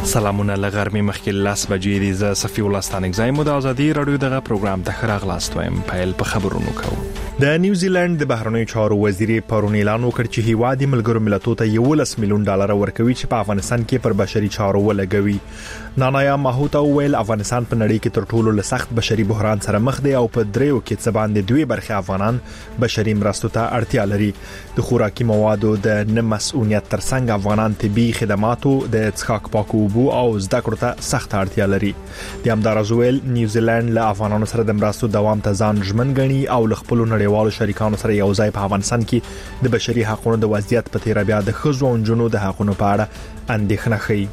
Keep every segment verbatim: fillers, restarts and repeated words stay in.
سلامونه لغرمې مخکې لاس بجې دي ز صفي ولستانک زایم د ازادي رادیو دغه پروګرام ته خراغلاست وایم پایل په خبرونو کوم. د نیوزیلند د بهرنیو چارو وزیر پرون اعلان وکړ چې هیواد ملګرو ملتونو ته یولس میلیون ډالر ورکوي چې په افغانستان کې پر بشري چارو ولګوي. نانایا ماهوتا ویل افغانستان په نړۍ کې تر ټولو له سخت بشري بحران سره مخ دی او په دریو کې څه باندې دوی برخه افغانان بشري مرستو ته اړتیا لري. د خوراکي موادو د نه مسؤلیت ترڅنګ افغانان طبي خدماتو د څښاک پاکو او زده کړو ته سخت اړتیا لري. د همدارز ویل نیوزیلند له افغانانو سره د مرستو دوام ته ځان ژمن ګڼي او له خپل نړیوالو شریکانو سره یو ځای په افغانستان کې د بشري حقوقو د وضعیت په تیر بیا د ښځو او نجونو د حقوقو په اړه اندېښنه ښيي.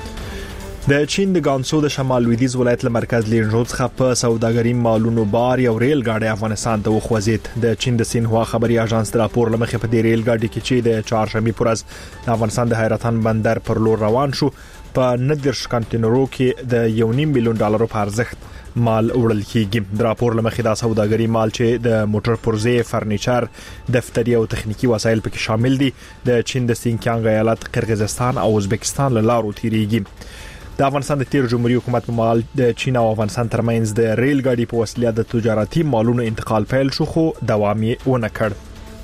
د چین د ګانسو د شمال لویدیځ ولایت له مرکز لینجوز څخه په سوداګري مالونو بار یو ریل ګاډي افغانستان ته وخوځید. د چین د سینهوا خبري اژانس د راپور لمخې په دې ریل ګاډي کې چې د چهارشنبه پر ورځ د افغانستان د حیرتان بندر پر لور روان شو په ندرش کانټینرو کې د یو نیم میلیون ډالرو په ارزښت مال وړل کیږي. د راپور لمخې دا سوداګري مال چې د موټر پرزې، فرنیچر، دفتري او تخنیکی وسایل پکې شامل دي د چین د سینکیانګ ایالت، قرغیزستان او ازبکستان له لارو تیریږي. د افغانستان د تیر جمهوریت حکومت په مال د چین او افغانستان ترمنځ د ریل ګاډي په وسیله د تجارتي مالونو انتقال پیل شو خو دوام یې ونه کړ.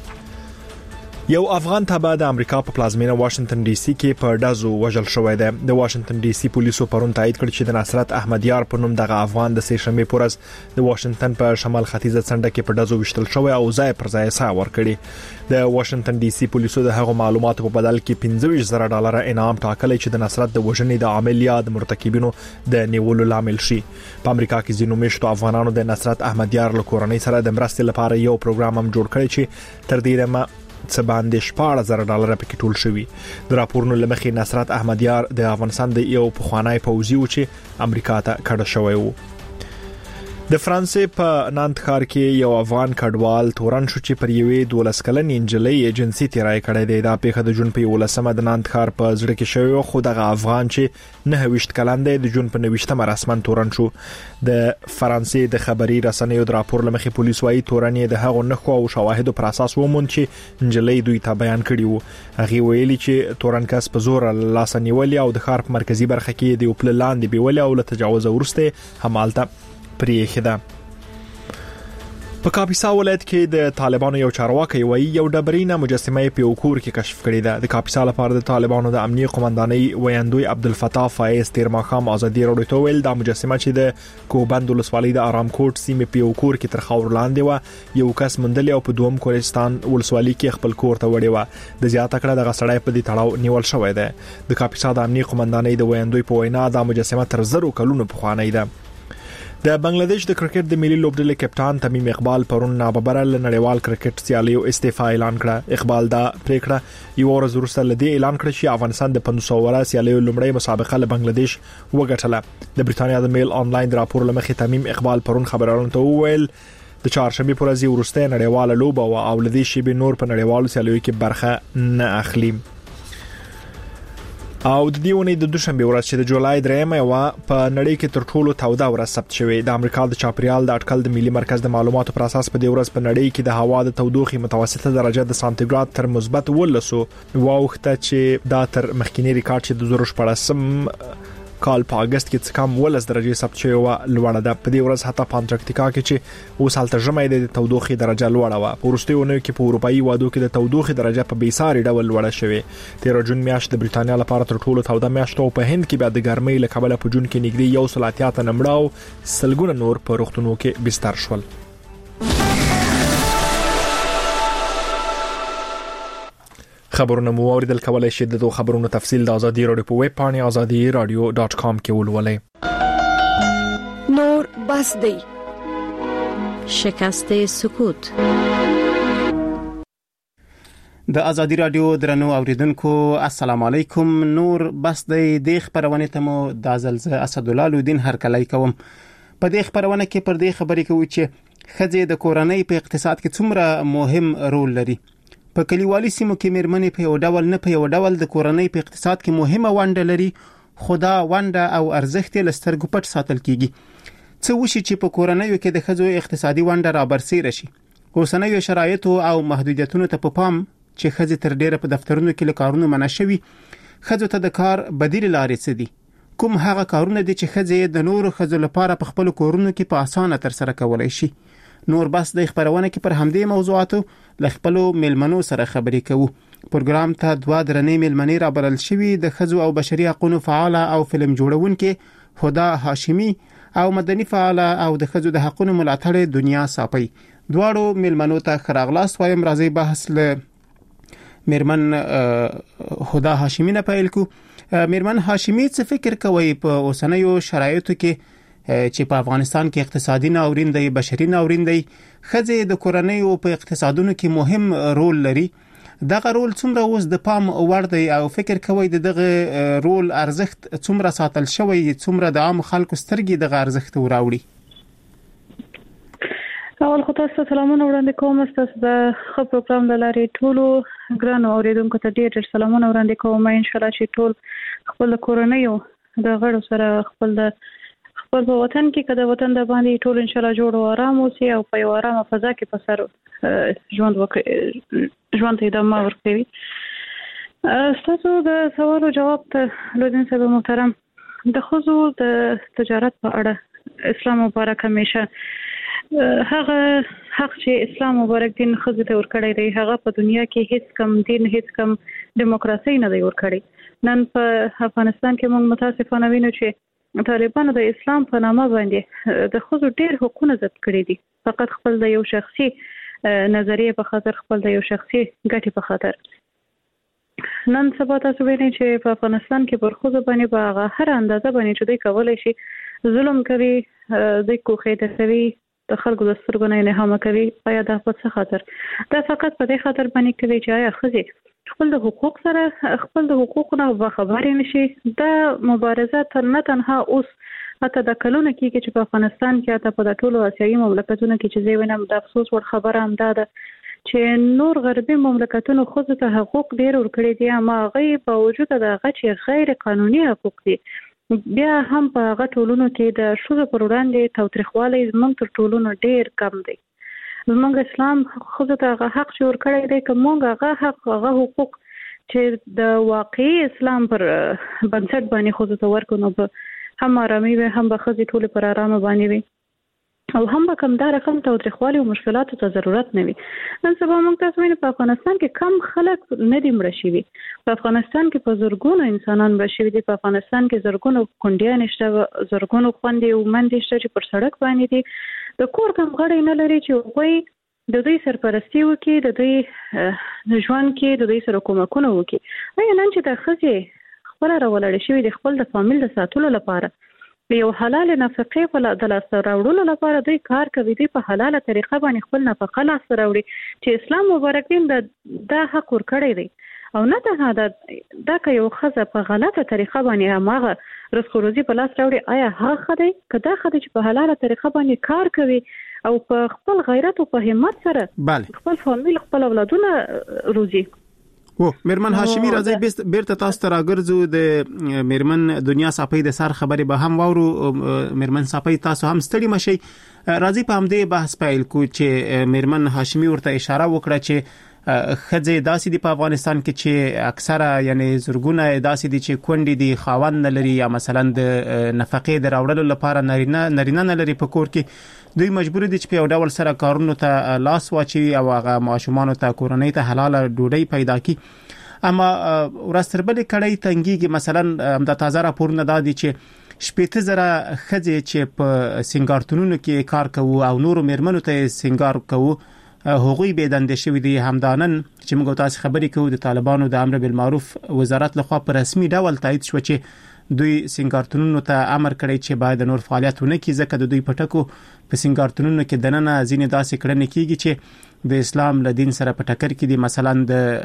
یو افغان تابع د امریکا په پلازمینه واشنگټن ډي سي کې په ډزو وژل شوی دی. د واشنگټن ډي سي پولیسو پرون تایید کړ چې د نصرت احمدیار په نوم دغه افغان د سه شنبه پر ورځ د واشنگټن په شمال ختیځه څنډه کې په ډزو وشتل شوی او ځای پر ځای سا ورکړي. د واشنگټن ډي سي پولیسو د هغو معلوماتو په بدل کې پنځه ویشت زره ډالر انعام ټاکلی چې د نصرت د وژنې د عامل یا د مرتکبینو د نیولو لامل شي. په امریکا کې ځینو میشتو افغانانو د نصرت احمدیار له کورنۍ سره د مرستې لپاره یو پروګرام هم جوړ کړی چې تر دې دمه څه باندې شپږ زره ډالر پکې ټول شوی. د راپورونو لمخې نصرت احمدیار د افغانستان د یو پخوانی پوځي و چې امریکا ته کډه شوی و. د فرانسې په نانت ښار کې یو افغان کډوال تورن شو چې پر یوې دولس کلنې انجلۍ جنسي تیرای کړی دی. دا پیښه د جون په یولسمه د نانت ښار په زړه کې شوی خو دغه افغان چې نه ویشت کلن دی د جون په نويشتمه رسمن تورن شو. د فرانسې د خبري رسنیو د راپور لمخې پولیس وايي تورن یې د هغو نښو او شواهدو پر اساس وموند چې انجلۍ دوی ته بیان کړی وو. هغه ویلي چې تورن کس په زور لاس نیولې او د ښار په مرکزی برخه کې د خپل لاندې بیول او له تجاوز ورسته همالته پریخده. په کاپیسا ولایت کې د طالبانو یو چارواکي وایي یو ډبرینه مجسمه په یو کور کې کشف کړې ده. د کاپیسا لپاره د طالبانو د امنیه قومندانۍ ویاندوی عبدالفتاح فایز تیر ماښام ازادي راډیو ته ویل دا مجسمه چې د کوبند ولسوالۍ د آرام کوټ سیمې په یو کور کې تر خاور لاندې و یو کس مندل او په دوم کورستان ولسوالۍ کې خپل کور ته وړي و. د زیاته کړه د غسړای په دې تړاو نیول شوې ده. د کاپیسا د امنیه قومندانۍ د ویاندوی په وینا دا مجسمه تر زرو کلونو پخوانۍ ده. د بنگلاديش د کرکټ د ملي لوبډلې کپټان تمیم اقبال پرون ناببره له نړیوال کرکټ سیالیو استعفا اعلان کړه. اقبال دا پریکړه یو ورځ وروسته له دې اعلان کړ چې افغانستان د پنځه سوه ورځې سیالیو لومړی مسابقه له بنگلاديش وګټله. د بریټانیا د میل آنلاین راپور لمخې تمیم اقبال پرون خبرونو ته وویل د چهارشنبه پر ورځ وروسته نړیواله لوبه او لدې شی به نور په نړیوالو سیالیو کې برخه نه اخلي. او د دیونې د دوشنبه ورځ چې د جولای درېمه وا په نړۍ کې تر ټولو توده ورځ ثبت شوې. د امریکا د چاپریال د اټکل د ملي مرکز د معلوماتو پر اساس په دې ورځ په نړۍ کې د هوا د تودوخې متوسطه درجه د سانتیګراد تر مثبت ولسو واوخته چې دا تر مخکینی ریکارډ چې د زرو شپږم کال په اگست کې څه کم ولس درجه ثبت شوی و لوړه ده. په دې ورځ حتی په انټارکټیکا کې چې اوس هلته ژمي د تودوخې درجه لوړه و. په وروستیو کې په اروپאי وادو کې د تودوخې درجه په بیساري ډول لوړه شوې. تیر جون میاشت د بریټانیا لپاره تر ټولو توده میاشت او په هند کې بیا د ګرمۍ له کبله په جون کې نږدې یو سل اتیا نمړه او سلګونه نور په روغتونو کې بستر شول. خبرونه مو اوریدل کولای شئ د خبرونو تفصیل د ازادي راډیو په ویب پاڼه ازادي رادیو ډاټ کام کې ولولئ. نور بس دی شکست سکوت. د ازادي رادیو درنو اوریدونکو السلام علیکم. نور بس دی د خبرونه ته مو د زلزلې اسد الله الدین هرکلی کوم. په دې خبرونه کې پر دې خبرې کوي چې خځې د کورنۍ په اقتصاد کې څومره مهم رول لري. په کلیوالي سیمو کې مېرمنې په یو ډول نه په یو ډول د کورنۍ په اقتصاد کې مهمه ونډه لري خدا ونډه او ارزښت یې لسترګو پټ ساتل کیږي. څه وشي چې په کورنۍ کې د خځو اقتصادي ونډه را برسېره شي. اوسنیو شرایطو او محدودیتونو ته په پام چې خځې تر ډیره په دفترونو کې له کارونو منع شوي، خځو ته د کار بدیل لارې څه دي؟ کوم هغه کارونه دي چې ښځې د نورو ښځو لپاره په خپل کورونو کې په اسانه تر سره کولای شي. نور بس د خبرونه کې پر همدې موضوعاتو ل خپل میلمنو سره خبرې کوو. پروګرام ته دوه درنې میلمنې رابلل شوې د ښځو او بشري حقوقو فعال او فلم جوړونکې هدا هاشمي او مدني فعال او د ښځو د حقوقو ملاتړ دنیا صافي. دواړو میلمنو ته خراغلاس وایم. راځي بحث له میرمن هدا هاشمي نه پیل کو. میرمن هاشمي څه فکر کوي په اوسنیو شرایطو کې چې په افغانستان کې اقتصادي ناورین دی، بشري ناورین دی، ښځې د کورنۍ او په اقتصادونو کې مهم رول لري. دغه رول څومره اوس د پام وړ دی او فکر کوي د دغه رول ارزښت څومره ساتل شوی، څومره د عام خلکو سترګې دغه ارزښت وراوړي؟ اول خو تاسو سلامونه وړاندې کوم. تاسو د خپل پروګرام د لارې ټولو ګرانو اوریدونکو ته ډېر ډېر سلامونه وړاندې کوم. ان شاء الله چې ټول خپل کورنۍ د غړو سره خپل د خپل په وطن کې کده وطن د باندې ټول ان شاء الله جوړ او آرام اوسي او په یو آرام فضا کې په سر ژوند وکړي، ژوند ته ادامه ورکوي. تاسو د سوال او جواب ته لودین صاحب محترم، د ښځو د تجارت په اړه اسلام مبارک همیشه هغه حق چې اسلام مبارک دین ښځو ته ورکړی دی، هغه په دنیا کې هیڅ کم دین، هیڅ کم دیموکراسي نه دی ورکړی. نن په افغانستان کې موږ متاسفانه وینو چې طالبانو د اسلام په نامه باندې د ښځو ډېر حقوقونه ضبط کړي دي، فقط خپل د یو شخصي نظریه په خاطر، خپل د یو شخصي ګټې په خاطر. نن سبا تاسو وینئ چې په افغانستان کې پر ښځو باندې په هغه هر اندازه باندې چې دوی کولی شي ظلم کوي، دوی کوښښ کوي، د خلکو د سترګو نه نهامه کوي. آیا دا په څه خاطر؟ دا فقط په دې خاطر باندې کوي چې آیا ښځې خپل د حقوق سره خپل د حقوقو نه باخبرې نشي. دا مبارزه تر نه تنها اوس حتی د کلونه کېږي چې په افغانستان کې حتی په د ټولو اسیایي مملکتونو کې چې زه وینم د افسوس وړ خبره هم دا ده چې نور غربي مملکتونو ښځو ته حقوق ډېر ورکړي دي، اما هغې په وجود د هغه چې غیر قانوني حقوق دي بیا هم په هغه ټولونو کې د ښځو پر وړاندې تاوتریخوالی زموږ تر ټولونو ډېر کم دی. زموږ اسلام ښځو ته هغه حق چې ورکړی دی که موږ هغه حق، هغه حقوق چې د واقعي اسلام پر بنسټ باندې ښځو ته ورکړو نو به هم آرامي وي، هم به ښځې ټولې پر آرامه باندې وي او هم به کم دا رقم تاوتریخوالي او مشکلاتو ته ضرورت نه وي. نن سبا موږ تاسو وینو په افغانستان کې کم خلک نه دي مړه شوي، په افغانستان کې په زرګونو انسانان مړه شوي دي، په افغانستان کې زرګونو کونډیانې شته، زرګونو خویندې او میندې شته چې پر سړک باندې دي، د کور کم غړی نه لري چې هغوی د دوی سرپرستي وکړي، د دوی ژوند کې د دوی سره کومکونه وکړي. آیا نن چې د ښځې خپله راولاړې شوي د خپل د فامیل د ساتلو لپاره یو حلال نفقې په د لاسته راوړلو لپاره دوی کار کوي، دوی په حلاله طریقه باندې خپل نفقه لاسته راوړي چې اسلام مبارک دین دا حق ورکړی دی. او نه تنها دا دا که یو ښځه په غلطه طریقه باندې هماغه رزق روزي په لاس راوړي، آیا هغه ښه دی؟ که دا ښه دی چې په حلاله طریقه باندې کار کوي او په خپل غیرت او په همت سره خپل فامیل، خپل اولادونه روزي. و میرمن هاشمي راځي بیرته تاسو ته راګرځو. د میرمن دنیا صافي د سر خبرې به هم واورو. میرمن صافي تاسو هم ستړي مشي. راځي په همدې بحث پیل کو چې میرمن هاشمي ورته اشاره وکړه چې ښځې داسې دي په افغانستان کې چې اکثره یعنی زرګونه داسې دي چې کونډې دي، خاوند نه لري، یا مثلا د نفقې د راوړلو لپاره نارینه نارینه نه لري په کور کې. دوی مجبور دي چې په یو ډول سره کارونو ته لاس واچوي او هغه ماشومانو ته، کورنۍ ته حلاله ډوډۍ پیدا کړي. اما ورستربلې کړي تنګيږي. مثلا همدا تازه راپورونه دا دي چې شپېته زره ښځې چې په سنگارتونونو کې کار کوي او نورو میرمنو ته سنگار کوي هغوی به دندې شوی دي. همدانن چې موږ تاسو خبرې کوو د طالبانو د امر بالمعروف وزارت لخوا په رسمي ډول تایید شو چې دوی سنگارتونونو ته امر کړی چې باید نور فعالیت ونه کړي، ځکه د دوی پټکو په سنگارتونونو کې دننه ځینې داسې کړنې کیږي چې د اسلام له دین سره په ټکر کې دي. مثلا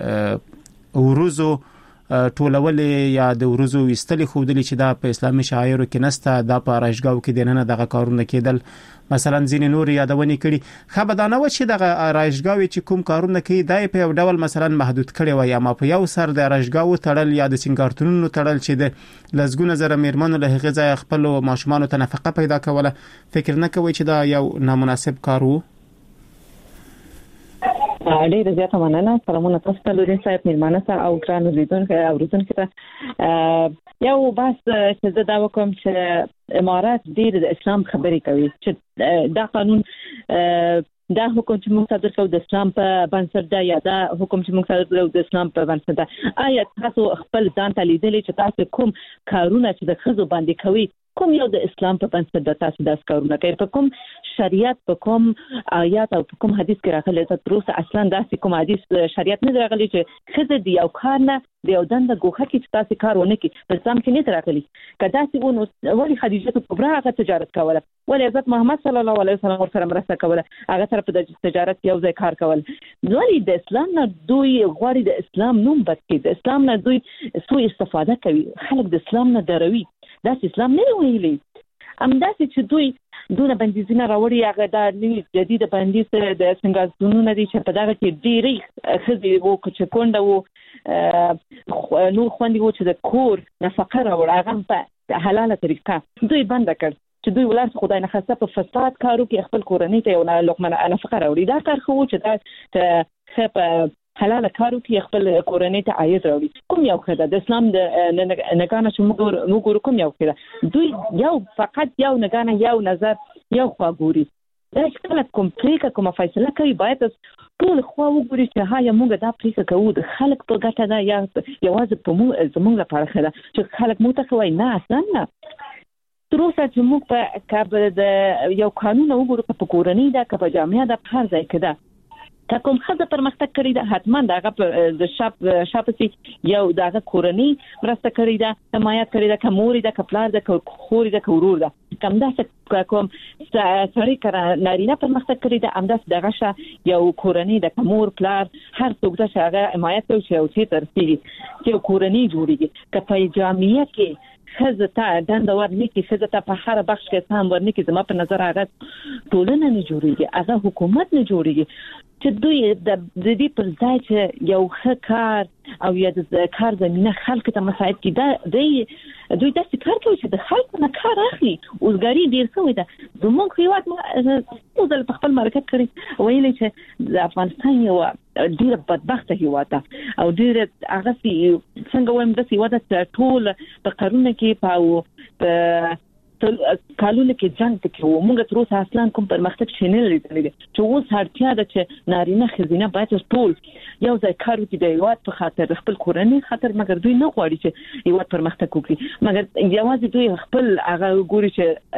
د وروزو ټولولې یا د وروزو وستلې خودلی چې دا په اسلامي شعایرو کې نسته، دا په راشګاو کې دننه دغه کارونه کېدل. مثلا ځینې نور یادونې کړي. خبردانه و چې دغه راشګاوي چې کوم کارونه کوي دای په یو ډول مثلا محدود کړي وي، اما په یو سر د راشګاو تړل یا د سنگارتونونو تړل چې د لزګونه زره میرمنو له هغه ځای خپل ماشومانو ته نفقه پیدا کوله، فکر نه کوي چې دا یو نامناسب کار وو؟ ډېر زیاته مننه. سلامونه تاسو ته لورین صاحب، میلمانه ته او ګران اوریدونکو اوریدونکو ته. یو بس چې زه دا وکم چې امارات ډېر د اسلام خبرې کوي چې دا قانون دا حکم چې موږ صادر کړو د اسلام په بنسټ دا یا دا حکم چې موږ صادر کړو د اسلام په بنسټ دا. آیا تاسو خپل ځان ته لیدلې چې تاسو کوم کارونه چې د ښځو باندې کوي کوم یو د اسلام په بنسټ د تاسو داس کارونه کوي؟ په کوم شریعت په کوم آیات او په کوم حدیث کې راغلي ته تر اوسه اصلا داسې کوم حدیث شریعت نه راغلي چې ښځه دی یو کار نه دی یو دنده ګوښه کې چې تاسو کار ونه کړي په اسلام کې نه راغلي. که داسې ونه ولې خدیجه کبرا هغه تجارت کوله، ولې حضرت محمد صلی الله علیه وسلم ورسره مرسته کوله، هغه سره په تجارت یو ځای کار کول. ولې د اسلام نه دوی غواړي د اسلام نوم بد کړي، د اسلام نه دوی سوء استفاده کوي، خلک د اسلام نه دروي. دا اسلام نه ویلي همداسې چې دوی دونه بندیزونه راوړي هغه د نوي جدید بندیز د سنګازونونه دي چې په دغه کې ډېرې ښځې وو چې کونډه وو نور خوندې وو چې د کور نفقه راوړه هغه په حلاله طریقه دوی بنده کړ چې دوی ولر خدای نه خاصه په فساد کارو کې خپل کورنۍ ته یو لقمه نفقه راوړي. دا کار خو چې دا ته په حلاله کارو کې خپل کورنۍ ته عاید راوړي. کوم یو خدای د اسلام د نگانه چې موږ موږ کوم یو خدای دوی یو فقط یو نگانه یو نظر یو خوا ګوري. دا چې کله کوم پریکړه کوم فیصله کوي باید ټول خوا وګوري چې ها یا موږ دا پریکړه کوو د خلک په ګټه ده یا یوازې په موږ زموږ لپاره خدا چې خلک مو ته کوي نه اصلا نه. تر اوسه چې موږ په کابل د یو قانون وګورو په کورنۍ دا که په جامعه دا په هر ځای کې ده که کوم ښځه پرمختګ کړی ده حتما دغه د شاپ شاپسي یو دغه کورنۍ مرسته کړی ده، حمایت کړی ده، که مور ده، که پلار ده، که خور ده، که ورور ده. کوم داسې کوم سړی کړه نارینه پرمختګ کړی ده همداسې دغه یو کورنۍ ده، که مور پلار هر څوک ده چې هغه حمایت کوي چې یو څه ترسي چې یو کورنۍ جوړیږي. که په جامعه کې ښځه ته دنده ورنکړي، ښځه ته په هر بخش کې سهم ورنکړي، زما په نظر هغه ټولنه نه جوړیږي، هغه حکومت نه جوړیږي. چې دوی د دې پر ځای چې یو ښه کار او یا د کار زمينه خلک ته مساعد کړي دا دوی دوی داسې کار کوي چې د خلکو نه کار اخلي. اوسګاری ډیر څه وي ده زموږ هیواد مو ځل په خپل مرکز کړی ویلې چې د افغانستان یو ډیر بدبخته هیواد ده او ډیر هغه څنګه وایم د هیواد ته ټول په قانون کې په کالونه کې جنگ ته کې موږ تر اوسه اصلا کوم پرمختګ شنه لري چې اوس هرڅه د چې نارینه خزینه باید ټول یو ځای کار وکړي د هیواد په خاطر خپل کورنۍ خاطر، مګر دوی نه غواړي چې هیواد پرمختګ وکړي، مګر یوازې دوی خپل هغه ګوري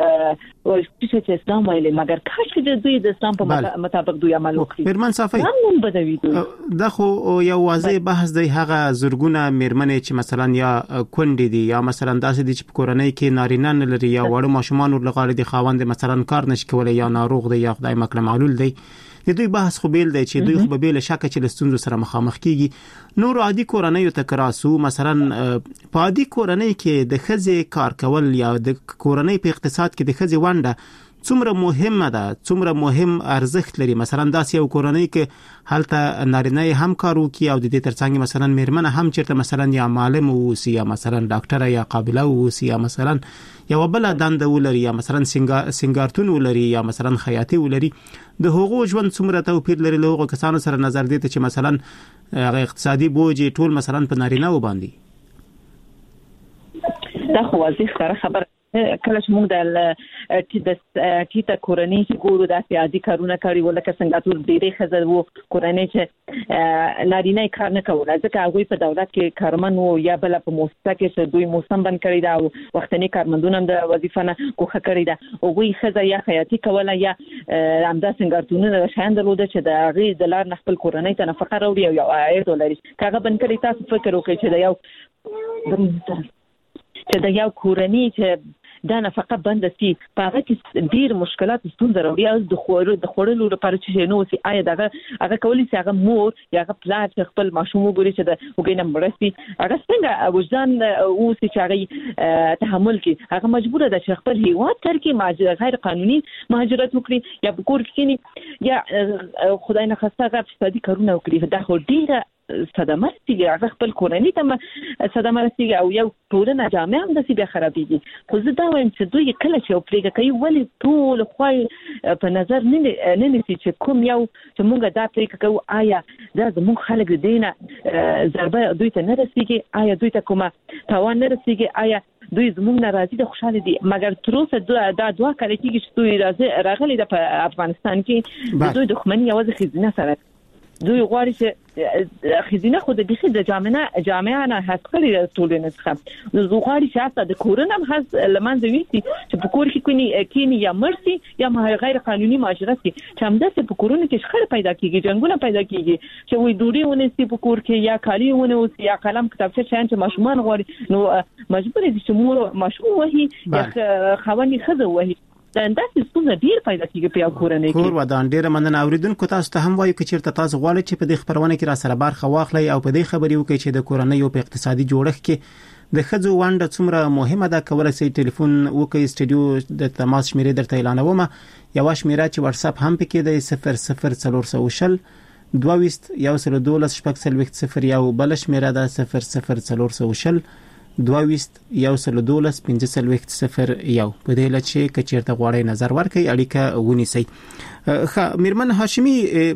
چې ورته چې اسلام وایي، مګر کاش چې دوی د اسلام په مطابق دوی عمل وکړي. میرمن صافی هم بدوي دوی دا خو یو واضح بحث دی. هغه زرګونه میرمنې چې مثلا یا کونډې دي یا مثلا داسې دي چې په کورنۍ کې نارینه نه لري یا وړو ماشومان ورلغړي دي خاوند مثلا کار نشي کولای یا ناروغ دی یا خدای مکړه معلول دی. د دوی بحث خو بیل دی چې دوی خو به بیل شک چې لستونزو سره مخامخ کیږي. نور عادي کورنۍ ته کراسو مثلا په عادي کورنۍ کې د خځې کار کول یا د کورنۍ په اقتصاد کې د خځې ونډه څومره مهمه ده، څومره مهم ارزښت لري. مثلا داسې یو کورنۍ کې هلته نارینه هم کار وکي او د دې ترڅنګ مثلا میرمنه هم چیرته مثلا یا معلم اوسي یا مثلا ډاکټر یا قابله اوسي یا مثلا یو بل دنده ولري یا مثلا سنگارتون ولري یا مثلا خیاطي ولري، د هغو ژوند څومره توپیر لري له هغو کسانو سره نظر دي چې مثلا هغه اقتصادي بوج ټول مثلا په نارینه و باندې. دا خو واضح خبره کله چې موږ د ټیټه کورنۍ چې ګورو داسې عادي کارونه کوي ولکه څنګه ټول ډېرې ښځې وو کورنۍ چې نارینه کار نه کوله ځکه هغوی په دولت کې کارمن وو یا بل په موسسه کې چې دوی موسم بند کړی دا او وختنی کارمندونه هم د وظیفه نه کوخه کړی دا هغوی ښځه یا خیاطي کوله یا همدا سنگارتونونه شاین درلوده چې د هغې د لار نه خپل کورنۍ ته نفقه راوړي او یو عاید ولري. که هغه بند کړی تاسو فکر وکړئ چې د یو چې د یو کورنۍ چې دا نفقه بند سي په هغه کې ډیر مشکلات ستونزې راوړي او د خورو د خورلو لپاره چې نو سي آیا دا هغه کولی سي هغه مور یا هغه پلار چې خپل ماشوم وګوري چې د وګینه مرستي هغه څنګه وجدان او سي چې هغه تحمل کوي هغه مجبور ده چې خپل هیواد ترکي مهاجرت غیر قانوني مهاجرت وکړي یا په کور کې یا خدای نه خاصه هغه اقتصادي کارونه وکړي. دا خو ډیره صدمه رسیږي هغه خپل کورنۍ ته صدمه رسیږي او یو ټولنه جامع هم د سی بیا خرابېږي. خو زه دا وایم چې دوی کله چې پریږه کوي ولې ټول خو په نظر نه نه نسی چې کوم یو چې موږ دا پریږه کوو آیا دا زموږ خلک دینه ضربه دوی ته نه رسیږي، آیا دوی ته کومه تاوان نه رسیږي، آیا دوی زموږ ناراضي د خوشاله دي. مګر تر اوسه دا دوا کړي چې دوی راغلي د افغانستان کې د دوی دښمنۍ یوازې خزینه سره دوی غواړي چې خزینه خو د دې د جامعه جامعه نه هڅکړي ټولنه څخه نو غواړي چې حتی د کورونم هز لمنځه ويسي چې په کور کې کونی کینی یا مرسي یا غیر قانوني مهاجرت چې همداسې په کورونو کې شخړه پیدا کیږي، جنگونه پیدا کیږي چې وې ډوډۍ ونسي په کور کې یا کالي ونسي یا قلم کتابچه شان چې ماشومان غواړي نو مجبور دي چې مور ماشوم وهي یا خواني خزه وهي دا انداسې څنګه ډیر پیدا کیږي په کورنۍ کې. کور ودان ډیر مننه اوریدونکو تاسو ته هم وایو چې چیرته تاسو غواړئ چې په دې خبرونه کې را سره برخه واخلئ او په دې خبرې وکړئ چې د کورنۍ او په اقتصادي جوړښت کې د خځو ونډه څومره مهمه ده. کولای شئ ټلیفون وکړئ، سټډیو د تماس شمیرې درته اعلانوم، یو شمیره چې واتس اپ هم پکې د صفر صفر څلور سوه شل دوه یو سل دولس شپږ سلويخت صفر یو بل شمیره ده صفر صفر څلور سوه شل دوه یو سل دولس پنځه سلويخت صفر یو. په دې لچې کچیرته غواړئ نظر ورکړئ اړیکه ونیسئ. خ میرمن هاشمی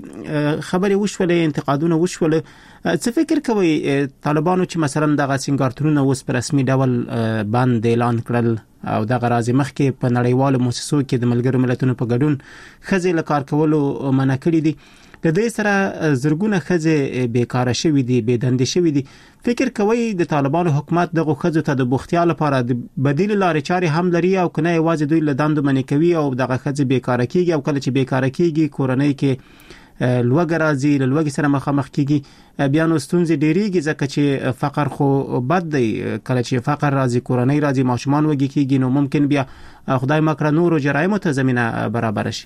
خبرې وشولې، انتقادونه وشول، څه فکر کوي طالبانو چې مثلا دغه سنگارتونونه اوس په رسمي ډول باندې اعلان کړل او دغه راځي مخکې په نړیوالو مؤسسو کې د ملګرو ملتونو په ګډون خځې له کار کولو منع کړي دي، د دې سره زرګونه خځې بیکاره شوي دي، بې دندې شوي دي. فکر کوي د طالبانو حکومت دغه خځو ته د بوختیا لپاره د بدیل لارې چارې هم لري او کنه یوازې دوی له دندو منې کوي او دغه خځې بیکاره کیږي او کله چې بیکاره کیږي کورنۍ کې لوږه راځي، له لوږې سره مخامخ کیږي، بیا نو ستونزې ډېریږي ځکه چې فقر خو بد دی. کله چې فقر راځي کورنۍ راځي ماشومان وږي کیږي نو ممکن بیا خدای مکړه نور جرایمو ته زمينه برابر شي.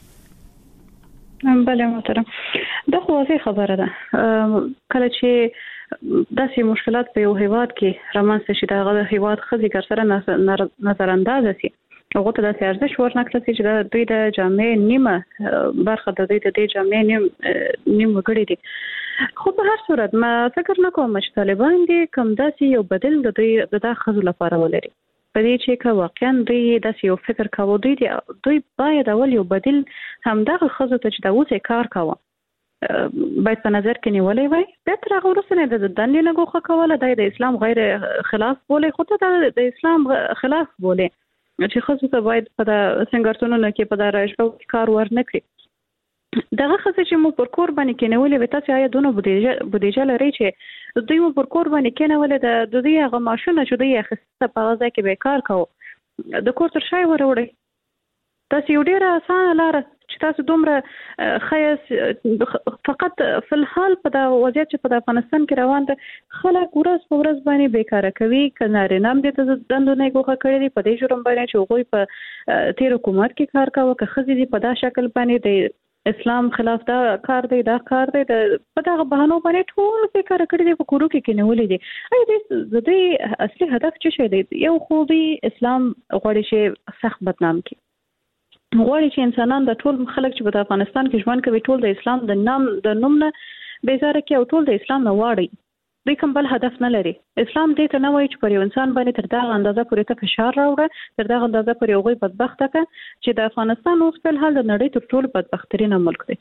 بله محترم، دا خو واضح خبره ده. کله چې داسې مشکلات په یو هیواد کې رامنځته شي دغه هیواد خځې ګر سره نظر انداز شي هغه ته داسې ارزښت ورنکړل شي چې دوی د جامعې نیمه برخه د دوی د جامعې نیم نیم وګړي دي. خو په هر صورت ما فکر نه کوم چې طالبان دي کوم داسې یو بدیل د دوی د خځو لپاره ولري. په دې چې که واقعا دوی داسې یو فکر کاوه دوی دی دوی باید اول یو بدیل همدغه خځو ته چې د اوسه کار کاوه باید په نظر کې نیولې وای. بیا تر هغه وروسته د دندې نه غوښه کوله د اسلام غیر خلاف بولې، خو ته د اسلام خلاف بولې چې خځو ته باید په د سنگارتونونو کې په د راشبو کار ورنکړي. دغه خصه چې مو پر کور باندې کېنولې وي تاسو آیا دونه بودیجه بودیجه لري چې دوی مو پر کور باندې کېنولې د دوی هغه ماشونه چې دوی اخیسته په غزا کې به کار کوو د کور تر شای وروړي. تاسو یو ډیره اسانه لار چې تاسو دومره خیس فقط په الحال په د وضعیت چې په افغانستان کې روان ده خلک ورځ په ورځ باندې بیکاره کوي، کناره نام دي ته دندو نه غوښه کړی دي په دې جرم باندې چې هغوی په تیر حکومت کې کار کاوه که خزي دي په دا شکل باندې د اسلام خلاف دا کار دی دا کار دی په دغه بهانو باندې ټول فکر کړی دی په کورو کې کې نیولې دي. اې د دې اصلي هدف څه شی دی؟ یو خو دی اسلام غواړي چې سخت بدنام کړي، غواړي چې انسانان د ټول خلک چې په افغانستان کې ژوند کوي ټول د اسلام د نام د نوم نه بیزاره کې او ټول د اسلام نه واړي. دوی کوم بل هدف نه لري. اسلام دې ته نه وایي چې پر یو انسان باندې تر دغه اندازه پورې ته فشار راوړه، تر دغه اندازه پورې هغوی بدبخت کړه چې د افغانستان اوس په حال د نړۍ تر ټولو بدبخترینه ملک دی.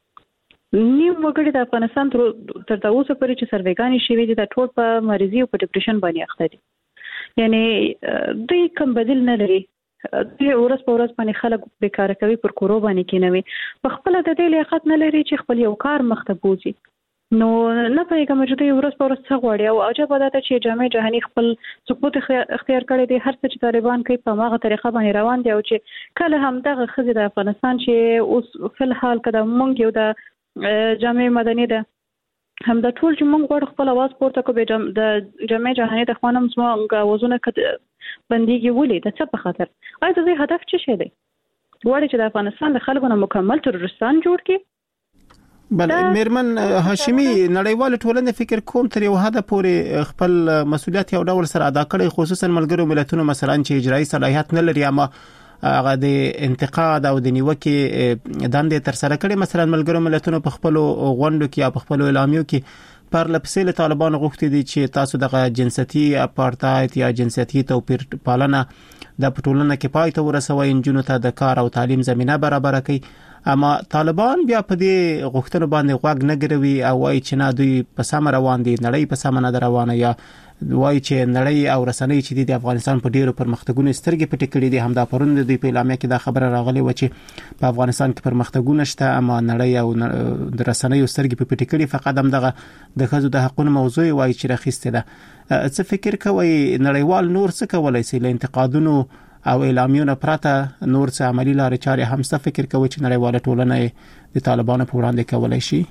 نیم وګړي د افغانستان تر تر اوسه پورې چې سروېګانې شوي دي د ټول په مریضي او په ډیپریشن باندې اخته دي. یعنی دوی کوم بدیل نه لري. دوی ورځ په ورځ باندې خلک بیکاره کوي، پر کورو باندې کېنوي، په خپل د دې لیاقت نه لري چې خپل یو کار مخته بوزي. نو نه پېږم چې دوی ورځ په ورځ څه غواړي او عجبه ده چې جامع جهاني خپل سقوط اختیار کړی دی. هر څه چې طالبان کوي په هغه طریقه باندې روان دي او چې کله هم دغه خزي د افغانستان چې اوس په الحال کده مونږ یو د جامع مدني ده هم د ټول چې مونږ غواړو خپل आवाज پورته کوو د جامع جهاني د خوانم څنګه وزونه بنديږي ولې د څه په خاطر؟ آیا د دې هدف څه شی دی؟ غواړي چې د افغانستان د خلکو نه مکمل ترورستان جوړ کړي. بل میرمن هاشمی نړیوال ټولنې فکر کوم تر یو حد پورې خپل مسولیت یو ډول سره ادا کړي، خصوصا ملګرو ملتونو مثلا چې اجرایی صلاحیت نه لري اما هغه د انتقاد او د نیوکې دندې تر سره کړي. مثلا ملګرو ملتونو په خپل غونډو کې او په خپل اعلامیو کې پرلپسې له طالبان غوښتي دي چې تاسو دغه جنسيتي اپارټاید یا جنسيتي توپیر پالنه د پټولنه کې پای ته ورسوي، انجونو ته د کار او تعلیم زمينه برابر کړي، اما طالبان بیا په دې غوښتنو باندې غوږ نه ګروي او وايي چې نه دوی په سم روان دي، نړۍ په سم نه روانه، یا وايي چې نړۍ او رسنۍ چې د افغانستان په ډیرو پرمختګونو سترګې پټې کړې دي. همدا پرون د دوی په اعلامیه کې دا خبره راغلې و چې په افغانستان کې پرمختګونه شته اما نړۍ او د رسنۍ سترګې پټې کړې، فقط هم دغه د ښځو د حقوقو موضوع وايي چې راخسته ده. څه فکر کوي نړیوال نور څه کولای شي له انتقادونو او اعلامیونو پرته نور څه عملی لارې چارې هم څه فکر کوي چې نړیواله ټولنه د طالبانو په وړاندې کولای شي؟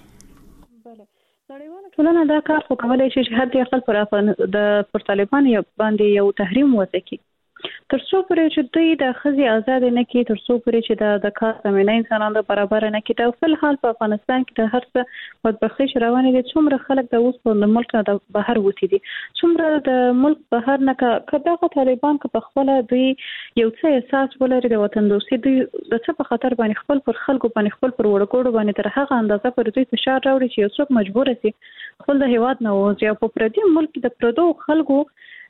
ټولنه دا کار خو کولای شي چې هر خپل پر افغان د پر طالبان باندې یو تحریم وځي، تر څو پرې چې دوی د خزي آزاد نه کی، تر څو پرې چې د د کار زمينه انسانانو برابر نه کی. د خپل حال په افغانستان کې د هر څه بدبختی روانه دي، څومره خلک د اوس په ملک نه د بهر وتی دي، څومره د ملک بهر نه کډه طالبان که په خپل دوی یو څه احساس ولري د وطن دوستي، دوی د څه په خطر باندې خپل پر خلکو باندې خپل پر وړکوړو باندې تر هغه اندازه پر دوی فشار راوړي چې یو څوک مجبور شي خپل د هیواد نه وځي. په پردي ملک د پردو خلکو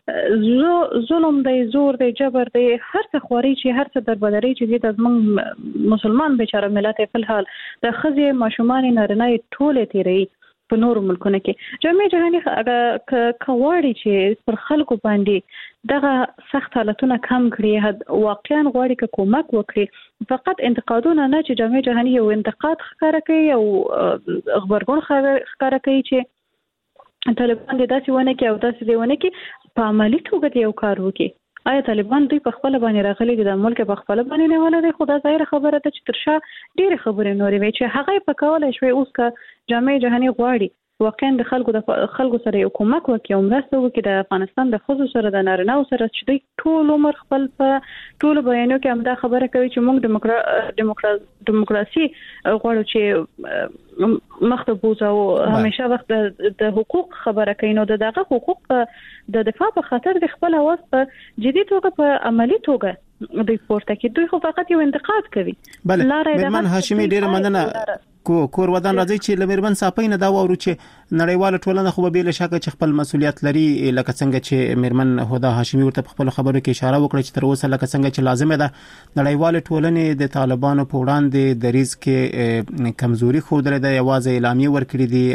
ظلم دی، زور دی، جبر دی، هر څه خوري چې هر څه دربدري چې د زمون مسلمان بیچاره ملت په حال د خزي ماشومان نارینه ټوله تیری په نور ملکونو کې. جامع جهاني کواړي چې پر خلکو باندې دغه سخت حالتونه کم کړي، واقعا غواړي چې کومک وکړي، فقط انتقادونه نه چې جامع جهاني یو انتقاد ښکاره کوي او خبرګون ښکاره کوي چې طالبان د داسې ونه کې او داسې دی ونه کې په عملي توګه یو کار وکړي. آیا طالبان دوی په خپل باندې راغلي دي د ملک په خپل باندې نه ولري؟ خو دا ظاهره خبره ده چې ترشا ډېر خبرې نورې وي چې هغه په کولای شوی اوس کا جامع جهاني غواړي واقعا د خلکو د خلکو سره یو کومک وکړي او مرسته وکړي د افغانستان د خزو سره د نارینه سره چې دوی ټول عمر خپل په ټول بیانو کې هم دا خبره کوي چې موږ دیموکراسي غواړو چې مخته بوزو او همیشه وخت د حقوق خبره کوي، نو دغه حقوق د دفاع په خاطر د خپل اواز په جدي توګه په عملی توګه دوی پورته کوي. دوی خو فقط یو انتقاد کوي. مېرمن هاشمي ډېر مننه. کور ودان راځي چې لمرمن صاحب نه دا وورو چې نړیواله ټولنه خو به له شک چې خپل مسولیت لري، لکه څنګه چې مېرمن هدا هاشمي ورته خپل خبرو کې اشاره وکړه چې تر اوسه لکه څنګه چې لازمه ده نړیواله ټولنه د طالبانو په وړاندې د ریز کې کمزوري خو درې د یوازې اعلامیه ورکړي دي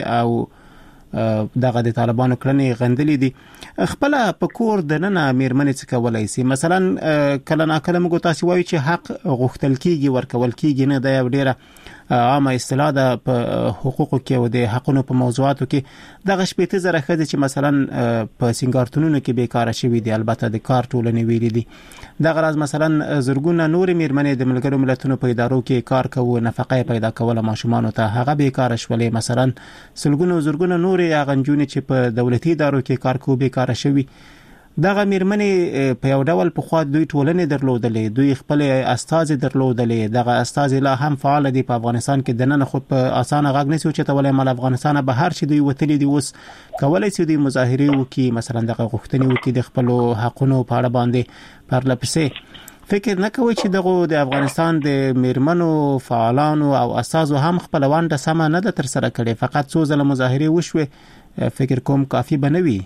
او دغه د طالبانو کړنې غندلې دي. خپل په کور د نن مېرمن څه کولای شي؟ مثلا کله نا کله موږ تاسو وایو چې حق غوښتل کیږي ورکول کیږي، نه د ډیره عامه اصطلاح ده په حقوقو کې او د حقونو په موضوعاتو کې. دغه شپږ زره خدای چې مثلا په سنگارتونونو کې بیکاره شوی دي، البته د کار ټولنې ویلي دي. دغه راز مثلا زرګونه نور مېرمنې د ملګرو ملتونو په ادارو کې کار کوي، نفقه پیدا کوله ماشومان ته، هغه بیکاره شولې. مثلا سلګونه زرګونه نور غنجونې چې په دولتي ادارو کې کار کوي بیکاره شوی. دغه مېرمنې په یو ډول په خوا دوی ټولنې درلودلې، دوی خپل استازي درلودلې، دغه استازي لا هم فعال دي په افغانستان کې. د نن خو په اسانه غږ نشي چې تولې مال افغانستان به هر شي دوی وتلې دي، اوس کولای شي دوی مظاهره وکړي، مثلا دغه غوښتنې وکړي د خپل حقونو په اړه باندې پرلپسې. فکر نه کوي چې دغه د افغانستان د مېرمنو فعالانو او اساسو هم خپل وانډه سم نه ده تر سره کړي، فقط څو ځله مظاهره وشوي، فکر کوم کافي بنوي؟